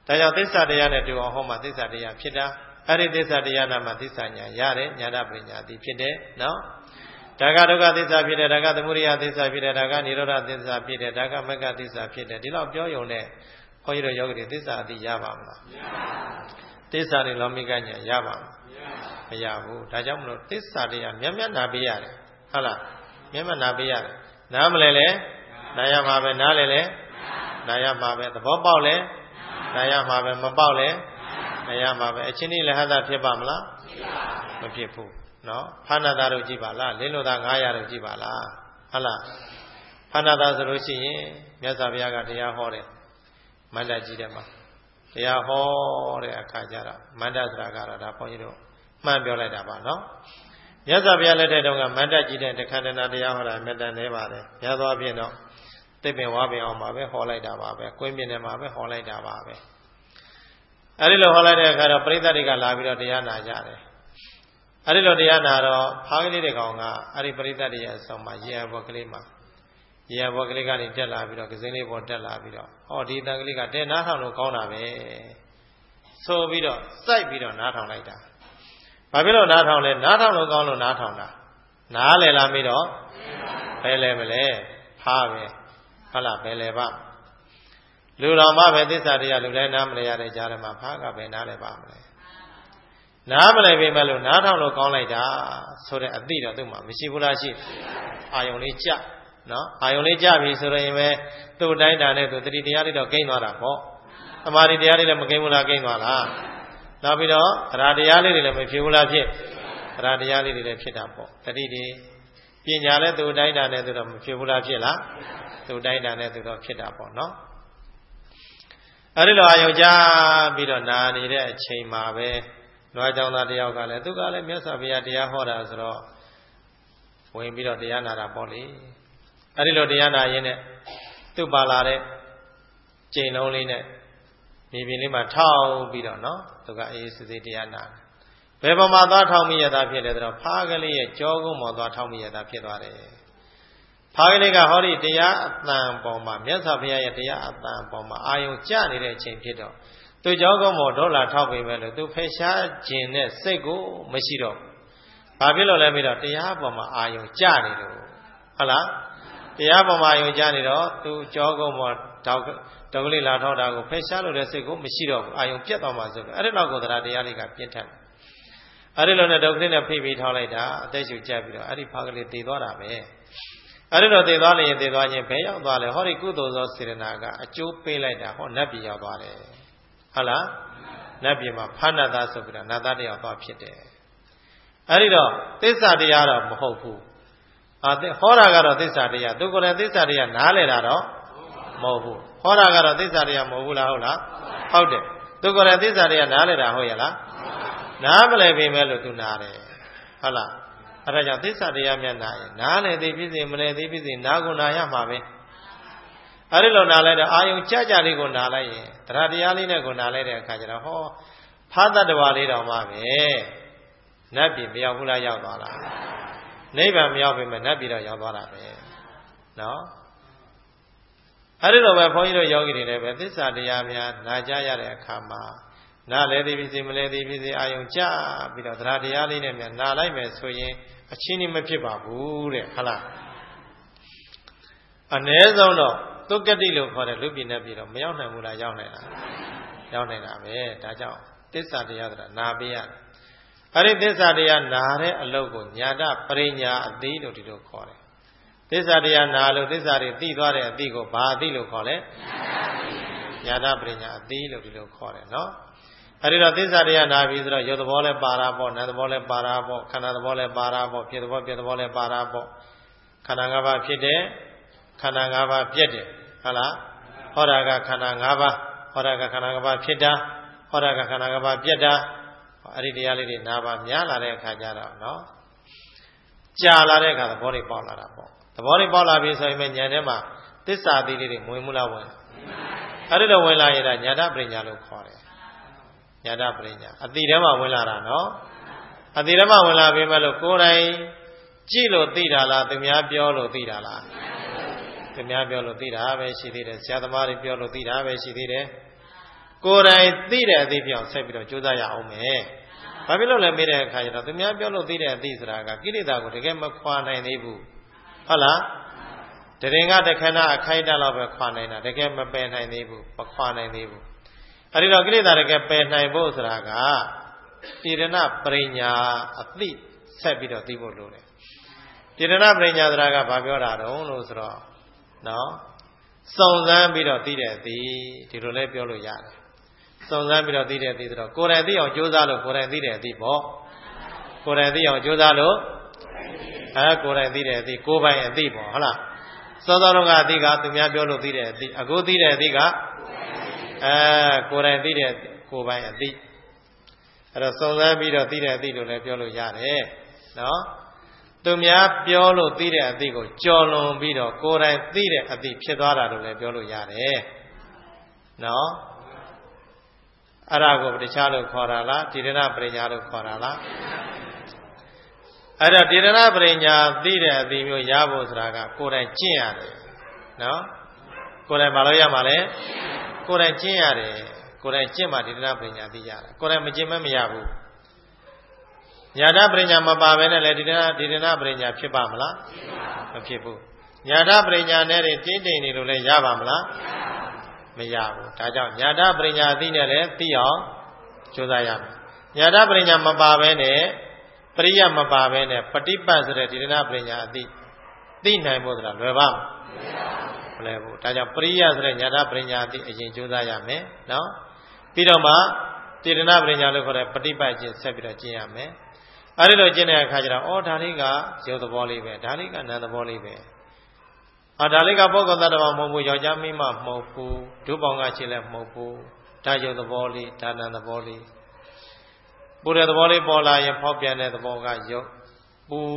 ဒါကြောင့်သစ္စာတရားနဲ့တူအောင်ဟောမှသစ္စာတရားဖြစ်တာအဲ့ဒီသစ္စာတရားနာမှသစ္စာညာရတယ်ညာတပညာတိဖြစ်တယ်နော်ဒါကဒုက္ခသစ္စာဖြစ်တယ်ဒါကသမုဒယသစ္စာဖြစ်တယ်ဒါကនិရောဓသစ္စာဖြစ်တယ်ဒါကမဂ္ဂသစ္စာဖြစ်တယ်ဒီလောက်ပြောရုံနဲ့ဘုန်းကြီးတို့ယောဂီတွေသစ္စာအသိရပါမလားမရပါဘူးသစ္စာတွေလောမိကညာရပါမရဘူးဒါကြောင့်မလို့သစ္စာတရားမြတ်မြတ်နာပေးရတယ်ဟုတ်လားမြတ်မြတ်နာပေးရတယ်နားမလဲလဲနားရမှာပဲနားလဲလဲနားရမှာပဲသဘောပေါက်လဲနားရမှာပဲမပေါက်လဲနားရမှာပဲအချင်းကြီးလည်းဟသဖြစ်ပါမလားမဖြစ်ဘူးနော်ဖဏတာတို့ကြည့်ပါလားလင်းလို့သား900တို့ကြည့်ပါလားဟုတ်လားဖဏတာဆိုလို့ရှိရင်မြတ်စွာဘုရားကတရားဟောတယ်မန္တကြီးတဲ့မှာတရားဟောတဲ့အခါကျတော့မန္တဆိုတာကတော့ဒါဘုန်းကြီးတို့မှန်ပြောလိုက်တာပါနော်မြတ်စွာဘုရားလက်ထက်တုန်းကမန္တကြီးတဲ့တခန္ဓနာတရားဟောတာမေတ္တာနေပါတယ်များသောအားဖြင့်တော့တစ်ပင်ဝါပင်အောင်ပါပဲဟောလိုက်တာပါပဲကွင်းပင်ထဲမှာပဲဟောလိုက်တာပါပဲအဲဒီလိုဟောလိုက်တဲ့အခါတော့ပရိသတ်တွေကလာပြီးတော့တရားနာကြတယ်အဲဒီလိုတရားနာတော့ဖားကလေးတွေကောင်ကအဲဒီပရိသတ်တွေရဲ့အဆောင်မှာရေအဘောကလေးမှာရေအဘောကလေးကနေတက်လာပြီးတော့ကစင်းလေးပေါ်တက်လာပြီးတော့ဟောဒီတန်ကလေးကတဲနားထောင်လို့ကောင်းတာပဲဆိုပြီးတော့စိုက်ပြီးတော့နားထောင်လိုက်တာဘာဖြစ်လို့နားထောင်လဲနားထောင်လို့ကောင်းလို့နားထောင်တာနားလဲလားမေးတော့ဘယ်လဲမလဲဖားပဲဟုတ်လားဘယ်လဲပါလူတော်မှပဲသစ္စာတရားလူတိုင်းနားမလဲရတဲ့ကြားထဲမှာဖားကပဲနားလဲပါမလဲနားမလဲပေမဲ့လို့နားထောင်လို့ကောင်းလိုက်တာဆိုတဲ့အသိတော့သူ့မှာမရှိဘူးလားရှိအာယုံလေးကြနော်အာယုံလေးကြပြီဆိုရင်ပဲသူ့တိုင်းတာနဲ့သူတတိတရားလေးတော့ကိန်းသွားတာပေါ့သမာဓိတရားလေးလည်းမကိန်းဘူးလားကိန်းသွားလားနောက်ပြီးတော့သရတရားလေးတွေလည်းမဖြစ်ဘူးလားဖြစ်သရတရားလေးတွေလည်းဖြစ်တာပေါ့တတိတွေပညာလည်းသူ့တိုင်းတာနဲ့သူတော့မဖြစ်ဘူးလားဖြစ်လားသူ့တိုင်းတာနဲ့သူတော့ဖြစ်တာပေါ့နော်အဲဒီလိုအာယုံကြပြီးတော့နာနေတဲ့အချိန်မှာပဲနွားကြောင်သားတယောက်ကလည်းသူကလည်းမြတ်စွာဘုရားတရားဟောတာဆိုတော့ဝင်ပြီးတော့တရားနာတာပေါ့လေအဲဒီလိုတရားနာရင်းနဲ့သူ့ပါလာတဲ့ကျိန်လုံးလေးနဲ့မြေပြင်လေးမှာထောက်ပြီးတော့နော်သူကအေးစစ်စစ်တရားနာဘယ်ပေါ်မှာသွားထောက်မိရတာဖြစ်လဲဆိုတော့ဖားကလေးရဲ့ကြောကုန်းပေါ်သွားထောက်မိရတာဖြစ်သွားတယ်ဖားကလေးကဟောဒီတရားအတန်ပေါ်မှာမြတ်စွာဘုရားရဲ့တရားအတန်ပေါ်မှာအာယုံကျနေတဲ့အချိန်ဖြစ်တော့သူကြောကုန်းပေါ်ဒေါ်လာထောက်ပေမဲ့လို့သူဖယ်ရှားခြင်းနဲ့စိတ်ကိုမရှိတော့ဘာဖြစ်လို့လဲပြီးတော့တရားပေါ်မှာအာယုံကျနေလို့ဟုတ်လားတရားပေါ်မှာအာယုံကျနေတော့သူကြောကုန်းပေါ်ဒေါက်ကလေးလာထောက်တာကိုဖယ်ရှားလို့တဲ့စိတ်ကိုမရှိတော့ဘူးအာယုံပြတ်သွားမှဆိုပြီးအဲ့ဒီတော့ကိုတရားတရားလေးကပြင်းထန်အဲ့ဒီလိုနဲ့ဒေါက်ကလေးနဲ့ဖိပြီးထောက်လိုက်တာအသက်ရှူကျပြီးတော့အဲ့ဒီဖားကလေးတည်သွားတာပဲအဲ့ဒီတော့တည်သွားရင်တည်သွားခြင်းဘယ်ရောက်သွားလဲဟောဒီကုသိုလ်သောစေတနာကအကျိုးပေးလိုက်တာဟောနတ်ပြည်ရောက်သွားတယ်ဟုတ်လားနတ်ပြည်မှာဖဏတာဆိုပြီးတော့နတ်သားတယောက်သွားဖြစ်တယ်အဲ့ဒီတော့သစ္စာတရားတော့မဟုတ်ဘူးဟောတာကတော့သစ္စာတရားသူကိုယ်လည်းသစ္စာတရားနားလဲတာတော့မဟုတ်ဘူးဟောတာကတော့သစ္စာတရားမဟုတ်ဘူးလားဟုတ်လားဟုတ်တယ်သူကိုယ်လည်းသစ္စာတရားနားလဲတာဟုတ်ရဲ့လားနားမလဲပေမဲ့လို့သူနားတယ်ဟုတ်လားအဲဒါကြောင့်သစ္စာတရားမြတ်နာရင်နားလဲသေးဖြစ်စေမလဲသေးဖြစ်စေနားကိုနာရမှာပဲအဲဒီလိုနားလိုက်တော့အာယုံကြကြလေးကိုနားလိုက်ရင်တရားတရားလေးနဲ့ကိုနားလိုက်တဲ့အခါကျတော့ဟောဖားတတ္တဝါလေးတောင်မှပဲနတ်ပြည်မရောက်ဘူးလားရောက်သွားလားနိဗ္ဗာန်မရောက်ပေမဲ့နတ်ပြည်တော့ရောက်သွားတာပဲနော်အဲဒီလိုပဲဘုန်းကြီးတို့ယောဂီတွေလည်းပဲသစ္စာတရားများနာကြရတဲ့အခါမှာနားလဲသေးဖြစ်စေမလဲသေးဖြစ်စေအာယုံကြပြီးတော့တရားတရားလေးနဲ့များနားလိုက်မယ်ဆိုရင်အချင်းကြီးမဖြစ်ပါဘူးတဲ့ဟုတ်လားအ ਨੇ ဆုံးတော့သုက္ကတိလို့ခေါ်တဲ့လူပြည်နဲ့ပြည်တော့မရောက်နိုင်ဘူးလားရောက်နိုင်လားရောက်နိုင်တာပဲဒါကြောင့်သစ္စာတရားဆိုတာနာပေးရတယ်အဲ့ဒီသစ္စာတရားနာတဲ့အလုပ်ကိုညာတပရိညာအသိလို့ဒီလိုခေါ်တယ်သစ္စာတရားနာလို့သစ္စာတွေသိသွားတဲ့အသိကိုဘာအသိလို့ခေါ်လဲညာတပရိညာအသိလို့ဒီလိုခေါ်တယ်နော်အဲ့ဒီတော့သစ္စာတရားနာပြီဆိုတော့ရုပ်သဘောလည်းပါတာပေါ့နာမ်သဘောလည်းပါတာပေါ့ခန္ဓာသဘောလည်းပါတာပေါ့ဖြစ်သဘောပြက်သဘောလည်းပါတာပေါ့ခန္ဓာ၅ပါးဖြစ်တယ်ခန္ဓာ၅ပါးပြက်တယ်ဟုတ်လားဟောတာကခန္ဓာ၅ပါးဟောတာကခန္ဓာ၅ပါးဖြစ်တာဟောတာကခန္ဓာ၅ပါးပြက်တာအဲ့ဒီတရားလေးတွေနာပါများလာတဲ့အခါကျတော့နော်ကြာလာတဲ့အခါသဘောတွေပေါက်လာတာပေါ့သဘောတွေပေါက်လာပြီဆိုရင်ဉာဏ်ထဲမှာသစ္စာအသေးလေးတွေဝင်မှုလားဝင်အဲ့ဒီတော့ဝင်လာရင်ဒါညာတပရိညာလို့ခေါ်တယ်ညာတပရိညာအတိထဲမှာဝင်လာတာနော်အတိထဲမှာဝင်လာပြီမဲ့လို့ကိုယ်တိုင်ကြည့်လို့သိတာလားသူများပြောလို့သိတာလားသူများပြောလို့သိတာပဲရှိသေးတယ်ဆရာသမားတွေပြောလို့သိတာပဲရှိသေးတယ်ကိုယ်တိုင်သိတဲ့အသိပြောင်းဆက်ပြီးတော့ကြိုးစားရအောင်မယ်ဘာဖြစ်လို့လဲမေးတဲ့အခါကျတော့သူများပြောလို့သိတဲ့အသိဆိုတာကကိလေသာကိုတကယ်မခွာနိုင်သေးဘူးဟုတ်လားတရင်ကတခဏအခိုက်အတန့်လောက်ပဲခွာနိုင်တာတကယ်မပယ်နိုင်သေးဘူးမခွာနိုင်သေးဘူးအဲဒီတော့ကိလေသာတကယ်ပယ်နိုင်ဖို့ဆိုတာကတိရဏပရိညာအသိဆက်ပြီးတော့သိဖို့လိုတယ်တိရဏပရိညာဆိုတာကဘာပြောတာတုံးလို့ဆိုတော့နော်စုံစမ်းပြီးတော့သိတဲ့အသိဒီလိုလဲပြောလို့ရတယ်စုံစမ်းပြီးတော့သိတဲ့အသိဆိုတော့ကိုယ်တိုင်သိအောင်ကြိုးစားလို့ကိုယ်တိုင်သိတဲ့အသိပေါ့ကိုယ်တိုင်သိအောင်ကြိုးစားလို့ကိုယ်တိုင်သိတဲ့အသိကိုယ်ပိုင်အသိပေါ့ဟုတ်လားစောစောတုန်းကအသိကသူများပြောလို့သိတဲ့အသိအခုသိတဲ့အသိကကိုယ်တိုင်သိတဲ့ကိုယ်ပိုင်အသိအဲ့တော့စုံစမ်းပြီးတော့သိတဲ့အသိလို့လည်းပြောလို့ရတယ်နော်သူများပြောလို့သိတဲ့အသိကိုကြော်လွန်ပြီးတော့ကိုယ်တိုင်သိတဲ့အသိဖြစ်သွားတာလို့လည်းပြောလို့ရတယ်နော်အဲ့ဒါကိုတခြားလို့ခေါ်တာလားတိရဏပရိညာလို့ခေါ်တာလားအဲ့တော့တိရဏပရိညာသိတဲ့အသိမျိုးရဖို့ဆိုတာကကိုယ်တိုင်ကျင့်ရတယ်နော်ကိုယ်တိုင်မလုပ်ရမှာလဲကိုယ်တိုင်ကျင့်ရတယ်ကိုယ်တိုင်ကျင့်မှတိရဏပရိညာသိရတယ်ကိုယ်တိုင်မကျင့်မရဘူးညာတပရိညာမပါဘဲနဲ့လေတိရဏပရိညာဖြစ်ပါမလားမဖြစ်ဘူးညာတပရိညာနဲ့တင်းတိမ်နေလို့လည်းရပါမလားမရဘူးဒါကြောင့်ညာတပရိညာသိနဲ့လည်းသိအောင်ကြိုးစားရမယ်ညာတပရိညာမပါဘဲနဲ့ပရိယမပါဘဲနဲ့ပฏิပတ်ဆိုတဲ့တိရဏပရိညာအသိနိုင်ဖို့ဆိုတာလွယ်ပါမလဲဘူးဒါကြောင့်ပရိယဆိုတဲ့ညာတပရိညာအသိအရင်ကြိုးစားရမယ်နော်ပြီးတော့မှတိရဏပရိညာလို့ခေါ်တဲ့ပฏิပတ်ခြင်းဆက်ပြီးတော့ကျင့်ရမယ်အဲဒီလိုကျင့်တဲ့အခါကျတော့ဒါလေးကရုပ်သဘောလေးပဲဒါလေးကနာမ်သဘောလေးပဲဒါလေးကပုဂ္ဂိုလ်သတ္တဝါမဟုတ်ဘူးယောက်ျားမိန်းမမဟုတ်ဘူးဒုပေါင်းကချင်းလည်းမဟုတ်ဘူးဒါရုပ်သဘောလေးဒါနာမ်သဘောလေးပူတဲ့သဘောလေးပေါ်လာရင်ဖောက်ပြန်တဲ့သဘောကရုပ်ပူ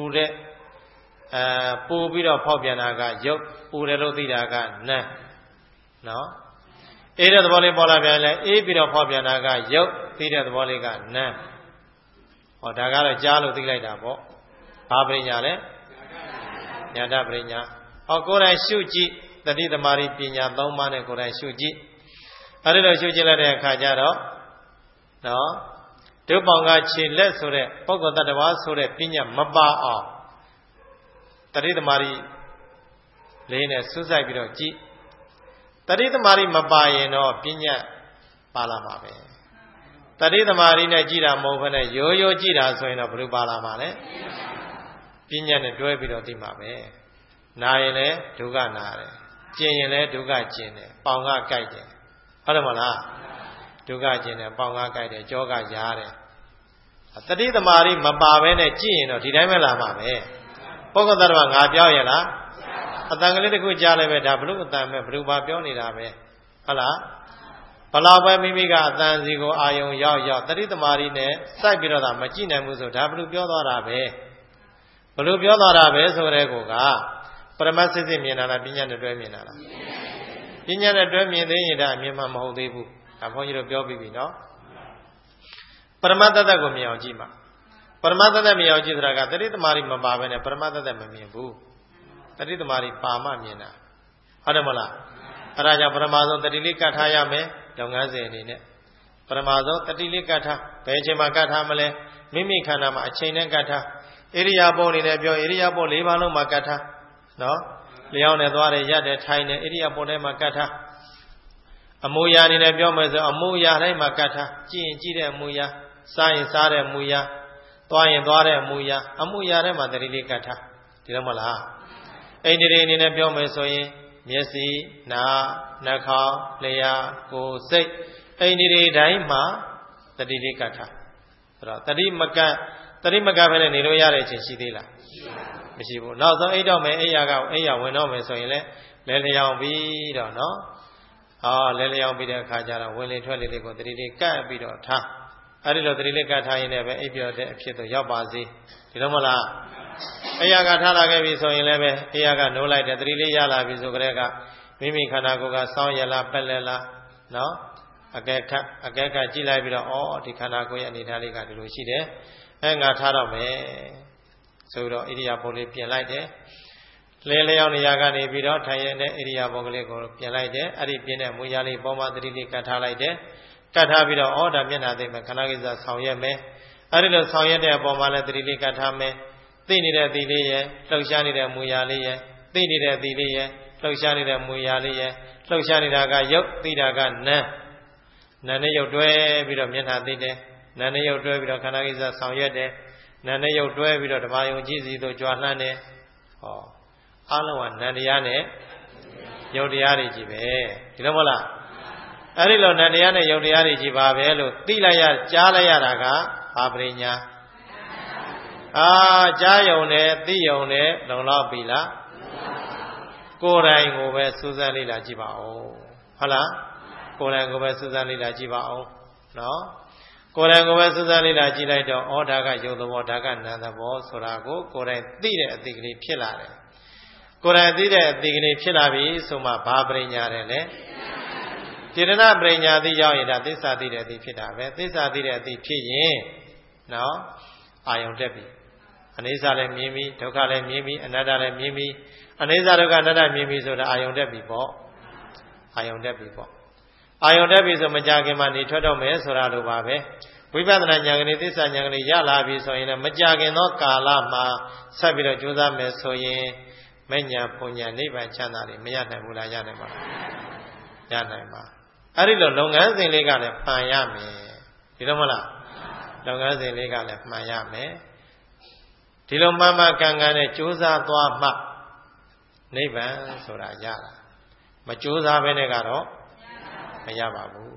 ပြီးတော့ဖောက်ပြန်တာကရုပ်ပူတယ်လို့သိတာကနာမ်နော်အေးတဲ့သဘောလေးပေါ်လာပြန်လဲအေးပြီးတော့ဖောက်ပြန်တာကရုပ်သိတဲ့သဘောလေးကနာမ်ဒါကတော့ကြားလို့သိလိုက်တာပေါ့ဘာပရိညာလဲညာတပရိညာကိုယ်တိုင်ရှုကြည့်တတိသမารိပညာ၃ပါးနဲ့ကိုယ်တိုင်ရှုကြည့်အဲဒီလိုရှုကြည့်လိုက်တဲ့အခါကျတော့နော်ဒုပေါင်းကခြေလက်ဆိုတဲ့ပုဂ္ဂိုလ်တ attva ဆိုတဲ့ပညာမပါအောင်တတိသမารိလေးနဲ့စွစိုက်ပြီးတော့ကြည့်တတိသမารိမပါရင်တော့ပညာပါလာမှာပဲတတိသမารိနဲ့ကြည့်တာမဟုတ်ဘဲနဲ့ရိုးရိုးကြည့်တာဆိုရင်တော့ဘယ်လိုပါလာမှာလဲပညာနဲ့တွဲပြီးတော့သိမှာပဲနာရင်လည်းဒုက္ခနာတယ်ကျင်ရင်လည်းဒုက္ခကျင်တယ်ပေါင်ကကြိုက်တယ်ဟုတ်တယ်မလားဒုက္ခကျင်တယ်ပေါင်ကကြိုက်တယ်ကြောကရားတယ်တတိသမารိမပါဘဲနဲ့ကြည့်ရင်တော့ဒီတိုင်းပဲလာမှာပဲပုဂ္ဂိုလ်သတ္တဝါငါပြောရလားအတန်ကလေးတစ်ခုကြားလည်းပဲဒါဘလို့အတန်ပဲဘလို့ပါပြောနေတာပဲဟုတ်လားဘလောက်ပဲမိမိကအတန်စီကိုအာယုံရောက်တတိသမารိနဲ့စိုက်ပြီးတော့မကြည့်နိုင်ဘူးဆိုဒါဘလို့ပြောသွားတာပဲဘလို့ပြောသွားတာပဲဆိုတဲ့ကောကပရမတ်စစ်စစ်မြင်တာလားပညာနဲ့တွဲမြင်တာလားပညာနဲ့တွဲမြင်သေးရင်ဒါအမြင်မှမဟုတ်သေးဘူးဒါဘုန်းကြီးတို့ပြောပြီးပြီနော်ပရမတ်တသက်ကိုမြင်အောင်ကြည့်မှာပရမတ်တသက်မြင်အောင်ကြည့်ဆိုတာကတတိသမารိမပါဘဲနဲ့ပရမတ်တသက်မမြင်ဘူးတတိသမารိပါမှမြင်တာဟုတ်တယ်မလားအဲဒါကြောင့်ပရမဆုံးတတိလေးကတ်ထားရမယ်လုပ်ငန်းစဉ်အနေနဲ့ပရမဆုံးတတိလေးကတ်ထားဘယ်အချိန်မှာကတ်ထားမလဲမိမိခန္ဓာမှာအချိန်နဲ့ကတ်ထားဣရိယာပုအနေနဲ့ပြောဣရိယာပု၄ပါးလုံးမှာကတ်ထားနော်လျောင်းနေသွားတယ်ရက်တယ်ထိုင်တယ်ဣရိယာပုထဲမှာကတ်ထားအမူအရာအနေနဲ့ပြောမယ်ဆိုအမူအရာတိုင်းမှာကတ်ထားကြည့်ရင်ကြည့်တဲ့အမူအရာစားရင်စားတဲ့အမူအရာသွားရင်သွားတဲ့အမူအရာထဲမှာတတိလေးကတ်ထားဒီလိုမလားအိန္ဒြေအနေနဲ့ပြောမယ်ဆိုရင်မျက်စိနားနှာခေါင်းလျှာကိုယ်စိတ်အိန္ဒြေတိုင်းမှာတတိလေးကတ်ထားအဲ့တော့တတိမကတ်ပဲနဲ့နေလို့ရတဲ့အချိန်ရှိသေးလားမရှိဘူးနောက်ဆုံးအိတ်တော့မယ်အိယာဝင်တော့မယ်ဆိုရင်လည်းလဲလျောင်ပြီးတော့နော်လဲလျောင်ပြီးတဲ့အခါကျတော့ဝင်လေထွက်လေလေးကိုတတိလေးကတ်ပြီးတော့ထားအဲ့ဒီလိုတတိလေးကတ်ထားရင်လည်းပဲအိပ်ပြောတဲ့အဖြစ်တော့ရောက်ပါစေဒီလိုမလားအိယာကထားလာခဲ့ပြီဆိုရင်လည်းပဲအိယာကနိုးလိုက်တယ်တတိလေးရလာပြီဆိုကြတဲ့ကမိမိခန္ဓာကိုယ်ကစောင်းရလားပက်လက်လားနော်အကဲခတ်ကြည့်လိုက်ပြီးတော့ဒီခန္ဓာကိုယ်ရဲ့အနေထားလေးကဒီလိုရှိတယ်ငါထားတော့မယ်ဆိုတော့ဣရိယာပုလေးပြင်လိုက်တယ်လဲလျောင်းနေရာကနေပြီးတော့ထိုင်ရတဲ့ဣရိယာပုကလေးကိုပြင်လိုက်တယ်အဲ့ဒီပြင်တဲ့မူရလေးပေါ်မှာတတိလေးကတ်ထားလိုက်တယ်ကတ်ထားပြီးတော့ဩဒါမျက်နှာသိမယ်ခဏကိစ္စဆောင်ရွက်မယ်အဲ့ဒီလိုဆောင်ရွက်တဲ့အပေါ်မှာလည်းသတိလေးကတ်ထားမယ်သိနေတဲ့အသီလေးရဲ့လှုပ်ရှားနေတဲ့မူရာလေးရဲ့သိနေတဲ့အသီလေးရဲ့လှုပ်ရှားနေတဲ့မူရာလေးရဲ့လှုပ်ရှားနေတာကရုပ်သိတာကနာနဲ့ရုပ်တွဲပြီးတော့မျက်နှာသိတယ်နာနဲ့ရုပ်တွဲပြီးတော့ခန္ဓာကိစ္စဆောင်ရွက်တယ်နာနဲ့ရုပ်တွဲပြီးတော့ဓမ္မယုံကြည်စီတို့ကြွားလှမ်းတယ်ဟောအလုံးကနန္တရားနဲ့ရုပ်တရားတွေကြီးပဲဒီလိုမဟုတ်လားအဲ့ဒီလိုနန္တရားနဲ့ရုပ်တရားတွေကြီးပါပဲလို့သိလိုက်ရကြားလိုက်ရတာကဘာပရိညာကြားယုံနဲ့သိယုံနဲ့လုံလောက်ပြီလားကိုယ်တိုင်ကိုပဲစူးစမ်းလေ့လာကြည့်ပါဦးဟုတ်လားကိုယ်တိုင်ကိုပဲစူးစမ်းလေ့လာကြည့်ပါဦးနော်ကိုယ်တိုင်ကိုပဲစူးစမ်းလေ့လာကြည့်လိုက်တော့ဩဒါကယုတ်သဘောဒါကနာမ်သဘောဆိုတာကိုကိုယ်တိုင်သိတဲ့အသိကလေးဖြစ်လာတယ်ကိုယ်တိုင်သိတဲ့အသိကလေးဖြစ်လာပြီဆိုမှဘာပရိညာတယ်လဲစေတနာပရိညာသိရောက်ရင်ဒါသစ္စာသိတဲ့အသိဖြစ်တာပဲသစ္စာသိတဲ့အသိဖြစ်ရင်နော်အာယုံတက်ပြီအနိစ္စလည်းမြင်ပြီဒုက္ခလည်းမြင်ပြီအနတ္တလည်းမြင်ပြီအနိစ္စဒုက္ခအနတ္တမြင်ပြီဆိုတာအာယုံတက်ပြီပေါ့အာယုံတက်ပြီပေါ့အာယုံတက်ပြီဆိုမကြခင်မှာနေထွက်တော့မယ်ဆိုတာလိုပါပဲဝိပဿနာဉာဏ်ကလေးသစ္စာဉာဏ်ကလေးရလာပြီဆိုရင်လည်းမကြခင်သောကာလမှာဆက်ပြီးတော့ကြိုးစားမယ်ဆိုရင်မဉ္ဇဉ်ပုံဉ္ဇဉ်နိဗ္ဗာန်ချမ်းသာတွေမရနိုင်ဘူးလားရနိုင်ပါလားရနိုင်ပါအဲ့ဒီလိုလုပ်ငန်းစဉ်လေးကလည်းမှန်ရမယ်ဒီလိုမလားလုပ်ငန်းစဉ်လေးကလည်းမှန်ရမယ်ဒီလိုမှန်မှန်ကန်ကန်နဲ့ကြိုးစားသွားမှနိဗ္ဗာန်ဆိုတာရတာမကြိုးစားဘဲနဲ့ကတော့မရပါဘူး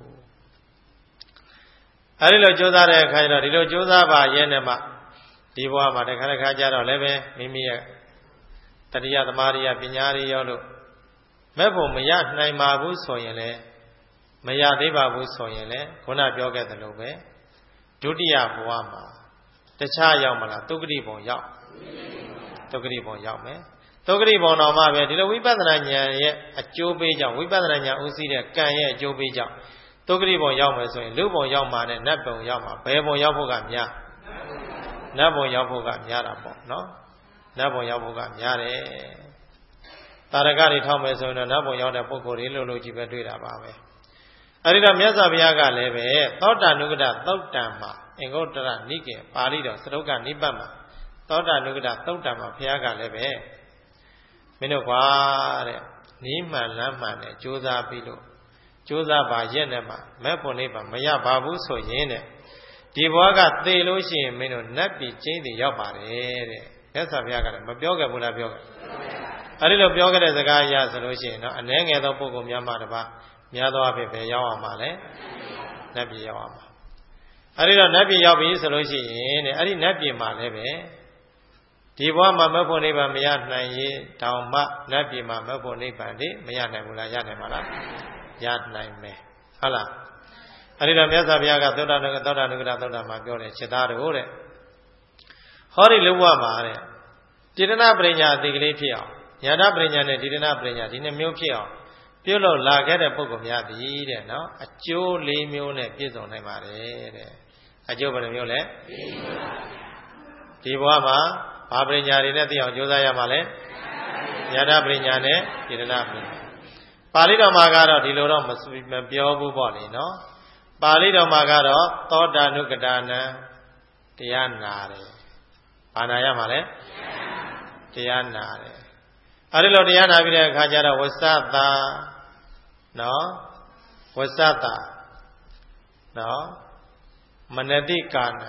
အဲဒီလိုကြိုးစားတဲ့အခါကျတော့ဒီလိုကြိုးစားပါရဲ့နဲ့မှဒီဘဝမှာတစ်ခါတစ်ခါကျတော့လည်းပဲမိမိရဲ့တတိယသမာဓိယပညာတွေရောလို့မဲ့ဖို့မရနိုင်ပါဘူးဆိုရင်လည်းမရသေးပါဘူးဆိုရင်လည်းခုနပြောခဲ့သလိုပဲဒုတိယဘဝမှာတခြားရောက်မလားသုက္ကတိဘုံရောက်သုက္ကတိဘုံရောက်မယ်သုက္ကတိဘုံတော်မှာပဲဒီလိုဝိပဿနာဉာဏ်ရဲ့အကျိုးပေးကြောင့်ဝိပဿနာဉာဏ်ဥသိတဲ့ကံရဲ့အကျိုးပေးကြောင့်သုက္ကတိဘုံရောက်မယ်ဆိုရင်လူဘုံရောက်မှာနဲ့နတ်ဘုံရောက်မှာဘယ်ဘုံရောက်ဖို့ကများနတ်ဘုံရောက်ဖို့ကများတာပေါ့နော်နတ်ဘုံရောက်ဖို့ကများတယ်တာရကတွေထောက်မယ်ဆိုရင်တော့နတ်ဘုံရောက်တဲ့ပုဂ္ဂိုလ်တွေလို့ကြည့်ပဲတွေ့တာပါပဲအဲဒီတော့မြတ်စွာဘုရားကလည်းပဲသောတာနုကတသုတ်တံမှာအင်္ဂုတ္တရနိကေပါဠိတော်စတုကနိပတ်မှာသောတာနုကတသုတ်တံမှာဘုရားကလည်းပဲမင်းတို့ကွာတဲ့နီးမှန်လမ်းမှန်နဲ့ကြိုးစားပြီးလို့ကြိုးစားပါရဲ့နဲ့မှမဲ့ဖို့လေးပါမရပါဘူးဆိုရင်တဲ့ဒီဘဝကသေလို့ရှိရင်မင်းတို့နတ်ပြည်ကျင်းတွေရောက်ပါတယ်တဲ့မြတ်စွာဘုရားကလည်းမပြောခဲ့ဘူးလားပြောခဲ့အဲဒီလိုပြောခဲ့တဲ့စကားအရဆိုလို့ရှိရင်တော့အနည်းငယ်သောပုဂ္ဂိုလ်များမှတပါးများသောအဖြစ်ပဲရောက်အောင်ပါလေနတ်ပြည်ရောက်အောင်ပါအဲဒီတော့နတ်ပြည်ရောက်ပြီဆိုလို့ရှိရင်တဲ့အဲဒီနတ်ပြည်မှာလည်းပဲဒီဘဝမှာမဖို့နိဗ္ဗာန်မရနိုင်ရင်တောင်မှနတ်ပြည်မှာမဖို့နိဗ္ဗာန်ဒီမရနိုင်ဘူးလားရနိုင်ပါလားရနိုင်မယ်ဟုတ်လားအဲဒီတော့မြတ်စွာဘုရားကသောတာနုကတမှာပြောတယ်จิตသားတို့တဲ့ဟောဒီလူဘဝမှာတဲ့จิตနာပရိညာအတိကလေးဖြစ်အောင်ဉာဏပရိညာနဲ့ဒီတနာပရိညာဒီနှစ်မျိုးဖြစ်အောင်ပြုလို့လာခဲ့တဲ့ပုဂ္ဂိုလ်များသည်တဲ့နော်အကျိုး၄မျိုးနဲ့ပြည့်စုံနိုင်ပါတယ်တဲ့အကျိုးဘယ်နှမျိုးလဲဒီဘဝမှာဘာပရိညာတွေနဲ့သိအောင်ကြိုးစားရမှာလဲဉာဏပရိညာနဲ့ဒီတနာပရိညာပါဠိတော်မှာကတော့ဒီလိုတော့မပြောဘူးပေါ့လေနော်ပါဠိတော်မှာကတော့သောတာနုကတာနံတရားနာတယ်ဘာနာရမှာလဲတရားနာတယ်အဲဒီလိုတရားနာပြီးတဲ့အခါကျတော့ဝဆတာနော်ဝဆတာနော်မနတိကာဏ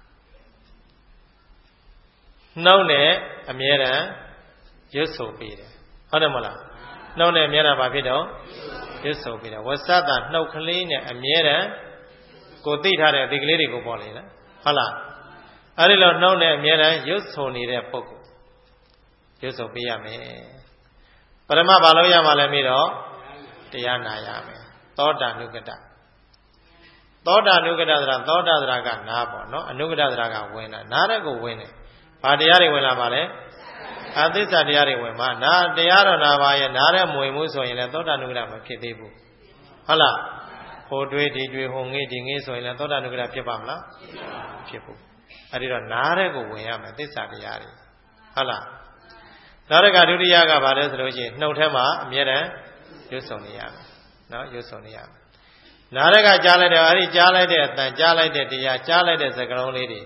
နှုတ်နဲ့အမြဲတမ်းရွတ်ဆိုပြီးတယ်ဟုတ်တယ်မလားနှုတ်နဲ့အမြဲတမ်းဘာဖြစ်တော့ရွတ်ဆိုပြီးတယ်ဝဆတာနှုတ်ကလေးနဲ့အမြဲတမ်းကိုသိထားတဲ့အဒီကလေးတွေကိုပေါ်လေနော်ဟုတ်လားအဲဒီလိုနှုတ်နဲ့အမြဲတမ်းရွတ်ဆိုနေတဲ့ပုဂ္ဂိုလ်ရွတ်ဆိုပေးရမယ်ပရမဘာလို့ရမှာလဲပြီးတော့တရားနာရမယ်သောတာနုကတသောတာနုကတဆိုတာသောတာသရကနားပေါ့နော်အနုကတသရကဝင်တာနားတဲ့ကိုဝင်တယ်ဘာတရားတွေဝင်လာပါလဲအသစ္စာတရားတွေဝင်မှာနားတရားတော်နာပါရဲ့နားတဲ့မဝင်မှုဆိုရင်လည်းသောတာနုကတမဖြစ်သေးဘူးဟုတ်လားဟိုတွေးဒီတွေးဟိုငေးဒီငေးဆိုရင်လည်းသောတာနုကတဖြစ်ပါမလားဖြစ်ဘူးအဲဒီတော့နားတဲ့ကိုဝင်ရမယ်သစ္စာတရားတွေဟုတ်လားနောက်တစ်ခါဒုတိယကဘာလဲဆိုလို့ရှိရင်နှုတ်ထဲမှာအမြဲတမ်းရွတ်ဆုံနေရမယ်နော်ရွတ်ဆုံနေရမယ်နာရကကြားလိုက်တော့အဲ့ဒီကြားလိုက်တဲ့အတန်ကြားလိုက်တဲ့တရားကြားလိုက်တဲ့စကားလုံးလေးတွေ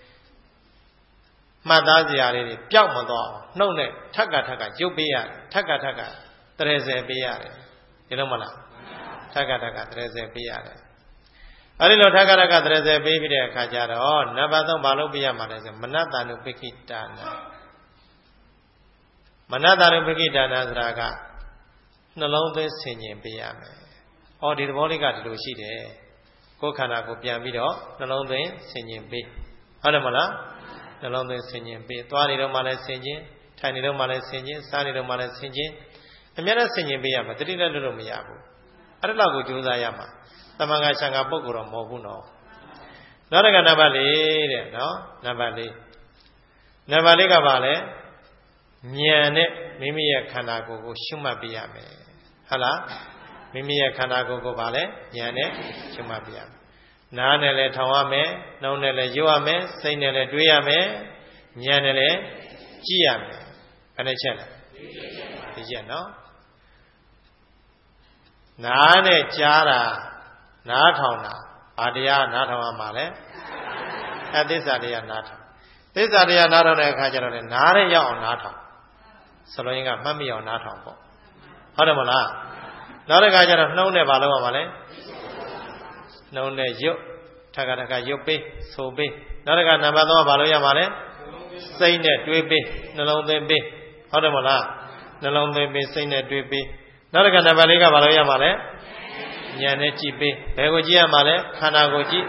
မှတ်သားစရာလေးတွေပျောက်မသွားအောင်နှုတ်နဲ့ထက်ကရုပ်ပေးရတယ်ထက်ကတရေဆယ်ပေးရတယ်ဒီလိုမလားထက်ကတရေဆယ်ပေးရတယ်အဲ့ဒီလိုထက်ကတရေဆယ်ပေးပြီးတဲ့အခါကျတော့နံပါတ် 3ဘာလို့ပေးရမှာလဲဆိုမနတ ानु ပိခိတာနာမနတ ानु ပိခိတာနာဆိုတာကနှလုံးသွင်းဆင်ခြင်ပေးရမယ်။အော်ဒီသဘောလေးကဒီလိုရှိတယ်။ကိုယ်ခန္ဓာကိုပြန်ပြီးတော့နှလုံးသွင်းဆင်ခြင်ပေးဟုတ်တယ်မလားနှလုံးသွင်းဆင်ခြင်ပေးသွားနေတော့မှလည်းဆင်ခြင်ထိုင်နေတော့မှလည်းဆင်ခြင်စားနေတော့မှလည်းဆင်ခြင်အများနဲ့ဆင်ခြင်ပေးရမှာတတိလည်းလို့မရဘူးအဲ့ဒါလောက်ကိုကြိုးစားရမှာသမဂ္ဂဆံဃာပုဂ္ဂိုလ်တော့မဟုတ်ဘူးနော်နောက်တစ်ခါနံပါတ် 4တဲ့နော်နံပါတ် 4ကပါလဲဉာဏ်နဲ့မိမိရဲ့ခန္ဓာကိုယ်ကိုရှုမှတ်ပေးရမယ်ဟုတ်လားမိမိရဲ့ခန္ဓာကိုယ်ကိုပါလဲဉာဏ်နဲ့ရှုမှတ်ပေးရမယ်နားနဲ့လည်းထောင်ရမယ်နှုတ်နဲ့လည်းယုတ်ရမယ်စိတ်နဲ့လည်းတွေးရမယ်ဉာဏ်နဲ့လည်းကြည့်ရမယ်ဘယ်နှချက်လဲဒီချက်နော်နားနဲ့ကြားတာနားထောင်တာဘာတရားနားထောင်ရမှာလဲအသစ္စာတရားနားထောင်သစ္စာတရားနားထောင်တဲ့အခါကျတော့လေနားနဲ့ရောက်အောင်နားထောင်စလုံးရင်ကမှတ်မိအောင်နားထောင်ပေါ့ဟုတ်တယ်မလားနောက်တစ်ခါကျတော့နှုံးနဲ့ဘာလုပ်ရမှာလဲနှုံးနဲ့ယုတ်ထက်ကယုတ်ပေးဆိုပေးနောက်တစ်ခါနံပါတ် 3ကဘာလုပ်ရမှာလဲစိတ်နဲ့တွေးပေးနှလုံးသွင်းပေးဟုတ်တယ်မလားနှလုံးသွင်းပေးစိတ်နဲ့တွေးပေးနောက်တစ်ခါနံပါတ် 4ကဘာလုပ်ရမှာလဲဉာဏ်နဲ့ကြည့်ပေးဘယ်ကိုကြည့်ရမှာလဲခန္ဓာကိုကြည့်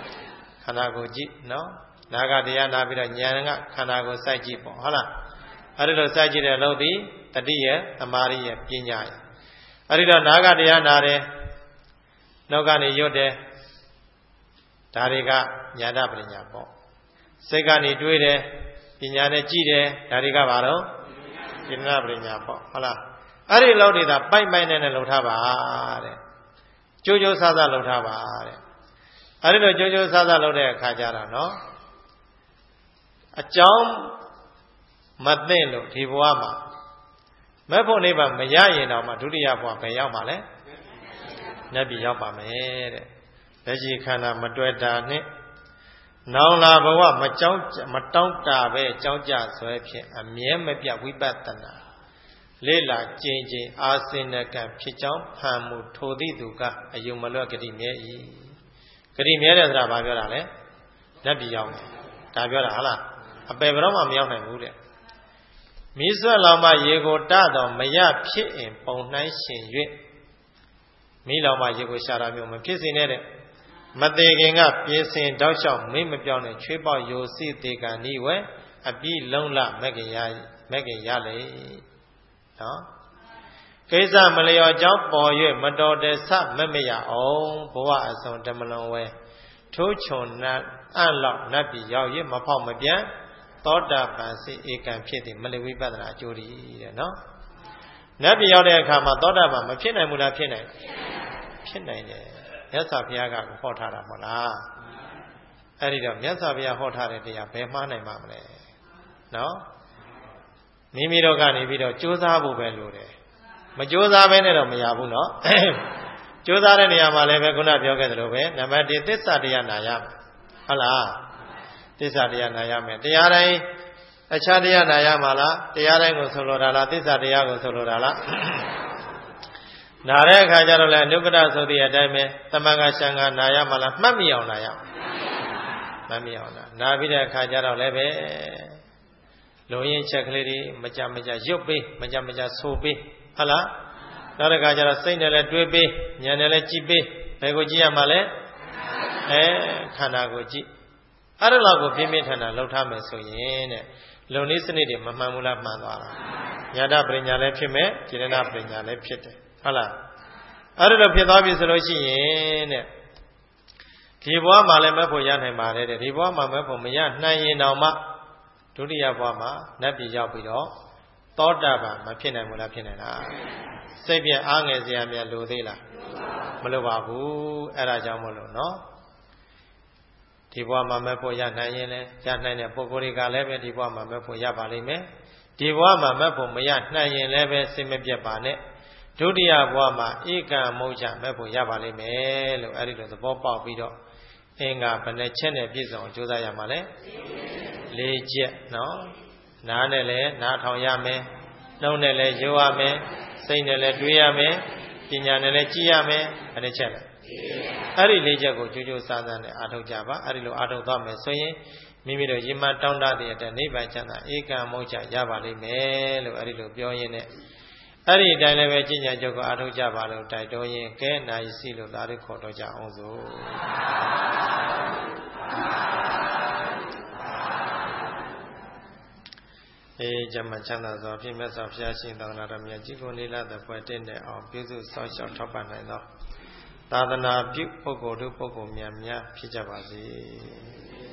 နော်နာဂတရားနာပြီးတော့ဉာဏ်ကခန္ဓာကိုစိုက်ကြည့်ပေါ့ဟုတ်လားအဲ့ဒီလိုစိုက်ကြည့်တဲ့အလုပ်ဒီတတိယသမာဓိယပညာယအဲ့ဒီတော့နာဂတရားနာတယ်နှုတ်ကနေရွတ်တယ်ဒါတွေကညာတပညာပေါ့စိတ်ကနေတွေးတယ်ပညာနဲ့ကြည့်တယ်ဒါတွေကဘာလို့ဉာဏပညာပေါ့ဟုတ်လားအဲ့ဒီလောက်တွေသာပိုက်နဲ့လှုပ်ထားပါတဲ့ကြိုးစားလှုပ်ထားပါတဲ့အဲ့ဒီလိုကြိုးစားလှုပ်တဲ့အခါကျတော့နော်အကြောင်းမသိလို့ဒီဘဝမှာမဲ့ဖို့နိဗ္ဗာန်မရရင်တော့မှဒုတိယဘဝဘယ်ရောက်မှာလဲနတ်ပြည်ရောက်ပါမယ်တဲ့လက်ရှိခန္ဓာမတွေ့တာနဲ့နောင်လာဘဝမတောင်းတာပဲကြောင်းကြဆွဲဖြင့်အမြဲမပြတ်ဝိပဿနာလေ့လာကျင့်ခြင်းအာစင်နကံဖြစ်ကြောင်းဖန်မှုထိုသည့်သူကအယုံမလွတ်ဂတိမြဲ၏ဂတိမြဲတယ်ဆိုတာဘာပြောတာလဲနတ်ပြည်ရောက်မယ်ဒါပြောတာဟုတ်လားအပယ်ဘယ်တော့မှမရောက်နိုင်ဘူးတဲ့မိဆွဲလောင်မရေကိုတတော်မရဖြစ်ရင်ပုံနှိုင်းရှင်၍မိလောင်မရေကိုရှာတာမျိုးမဖြစ်စေနဲ့တဲ့မသေးခင်ကပြင်စင်တောက်လျှောက်မိမပြောင်းနဲ့ချွေးပေါက်ယိုစီတေကံဤဝဲအပြီးလုံးလမကင်ရလေနော်ကိစ္စမလျော်ကြောင်းပေါ်၍မတော်တဆမမရအောင်ဘဝအစုံတမလွန်ဝဲထိုးချွန်နတ်အံ့လောက်နတ်ပြည်ရောက်၍မဖောက်မပြန်သောတာပန်စေဧကံဖြစ်သည်မလဝိပဿနာအကျိုးဒီတဲ့နော်နတ်ပြည်ရောက်တဲ့အခါမှာသောတာပန်မဖြစ်နိုင်ဘူးလားဖြစ်နိုင်တယ်မြတ်စွာဘုရားကဟောထားတာမဟုတ်လားအဲ့ဒီတော့မြတ်စွာဘုရားဟောထားတဲ့တရားဘယ်မှားနိုင်မှာမလဲနော်မိမိတို့ကနေပြီးတော့ကြိုးစားဖို့ပဲလိုတယ်မကြိုးစားဘဲနဲ့တော့မရဘူးနော်ကြိုးစားတဲ့နေရာမှာလည်းပဲခုနပြောခဲ့သလိုပဲနံပါတ် 1သစ္စာတရားနာရမယ်ဟုတ်လားသစ္စာတရားနာရမယ်တရားတိုင်းအခြားတရားနာရမှာလားတရားတိုင်းကိုဆိုလိုတာလားသစ္စာတရားကိုဆိုလိုတာလားနာတဲ့အခါကျတော့လည်းအနုပဒဆိုတဲ့အတိုင်းပဲသမဂ္ဂရှံဃာနာရမှာလားမှတ်မိအောင်နာရမှတ်မိအောင်နာပြီးတဲ့အခါကျတော့လည်းပဲလုံရင်ချက်ကလေးတွေမကြရုပ်ပေးမကြဆိုပေးဟုတ်လားနောက်တစ်ခါကျတော့စိတ်နဲ့လည်းတွေးပေးဉာဏ်နဲ့လည်းကြည့်ပေးဘယ်ကိုကြည့်ရမှာလဲခန္ဓာကိုကြည့်အဲ့ဒါလောက်ကိုပြင်းပြင်းထန်ထန်လှုပ်ထားမယ်ဆိုရင်တဲ့လုံနည်းစနစ်တွေမမှန်ဘူးလားမှန်သွားတာညာတပညာလည်းဖြစ်မယ်จิตနာပညာလည်းဖြစ်တယ်ဟုတ်လားအဲ့ဒါတော့ဖြစ်သွားပြီဆိုလို့ရှိရင်တဲ့ဒီဘဝမှာလည်းမဲ့ဖို့ရနိုင်ပါတယ်တဲ့ဒီဘဝမှာမဲ့ဖို့မရနိုင်ရင်တော့မှဒုတိယဘဝမှာနတ်ပြည်ရောက်ပြီးတော့သောတာပန်မဖြစ်နိုင်ဘူးလားဖြစ်နိုင်လားစိတ်ပြအားငယ်စရာများလိုသေးလားမလိုပါဘူးအဲ့ဒါကြောင့်မလို့နော်ဒီဘဝမှာမဲ့ဖို့ရနိုင်ရင်လည်းရနိုင်တဲ့ပုဂ္ဂိုလ်တွေကလည်းပဲဒီဘဝမှာမဲ့ဖို့ရပါလိမ့်မယ်ဒီဘဝမှာမဲ့ဖို့မရနိုင်ရင်လည်းပဲစိတ်မပြတ်ပါနဲ့ဒုတိယဘဝမှာဧကံမုတ်ချမဲ့ဖို့ရပါလိမ့်မယ်လို့အဲ့ဒီလိုသဘောပေါက်ပြီးတော့အင်္ဂါဘယ်နှချက်နဲ့ပြည့်စုံကြိုးစားရမှာလဲ၄ချက်နော်နားနဲ့လည်းနားထောင်ရမယ်နှုတ်နဲ့လည်းယုံရမယ်စိတ်နဲ့လည်းတွေးရမယ်ပညာနဲ့လည်းကြည့်ရမယ်ဘယ်နှချက်လဲအဲ့ဒီ၄ချက်ကိုကြိုးကြိုးစားစားနဲ့အားထုတ်ကြပါအဲ့ဒီလိုအားထုတ်သွားမယ်ဆိုရင်မိမိတို့ရည်မှန်းတောင်းတတဲ့နိဗ္ဗာန်ချမ်းသာဧကံမုတ်ချရပါလိမ့်မယ်လို့အဲ့ဒီလိုပြောရင်းနဲ့အဲ့ဒီအတိုင်းလည်းပဲကျင့်ကြံကြုတ်ကိုအားထုတ်ကြပါလို့တိုက်တွန်းရင်ကဲနိုင်စီလို့သာဓုခေါ်တော့ကြအောင်စို့ကျမ်းချမ်းသာစွာဖြင့်မြတ်စွာဘုရားရှင်သာသနာတော်မြတ်ကြီးကိုလေးလာတဲ့ဖွဲ့တင့်တဲ့အောင်ပြုစုစောင့်ရှောက်ထောက်ပံ့နိုင်သောသာသနာပြုပုဂ္ဂိုလ်တို့ပုဂ္ဂိုလ်များဖြစ်ကြပါစေ